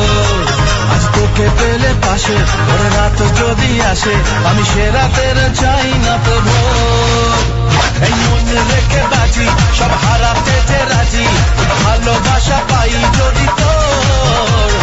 আজ তোকে পেলে পাশে ওর রাত যদি আসে আমি সে রাতের চাই না তো ভোর এই মন রেখে বাজি সব হারাতে যে রাজি ভালোবাসা পাই যদি তোর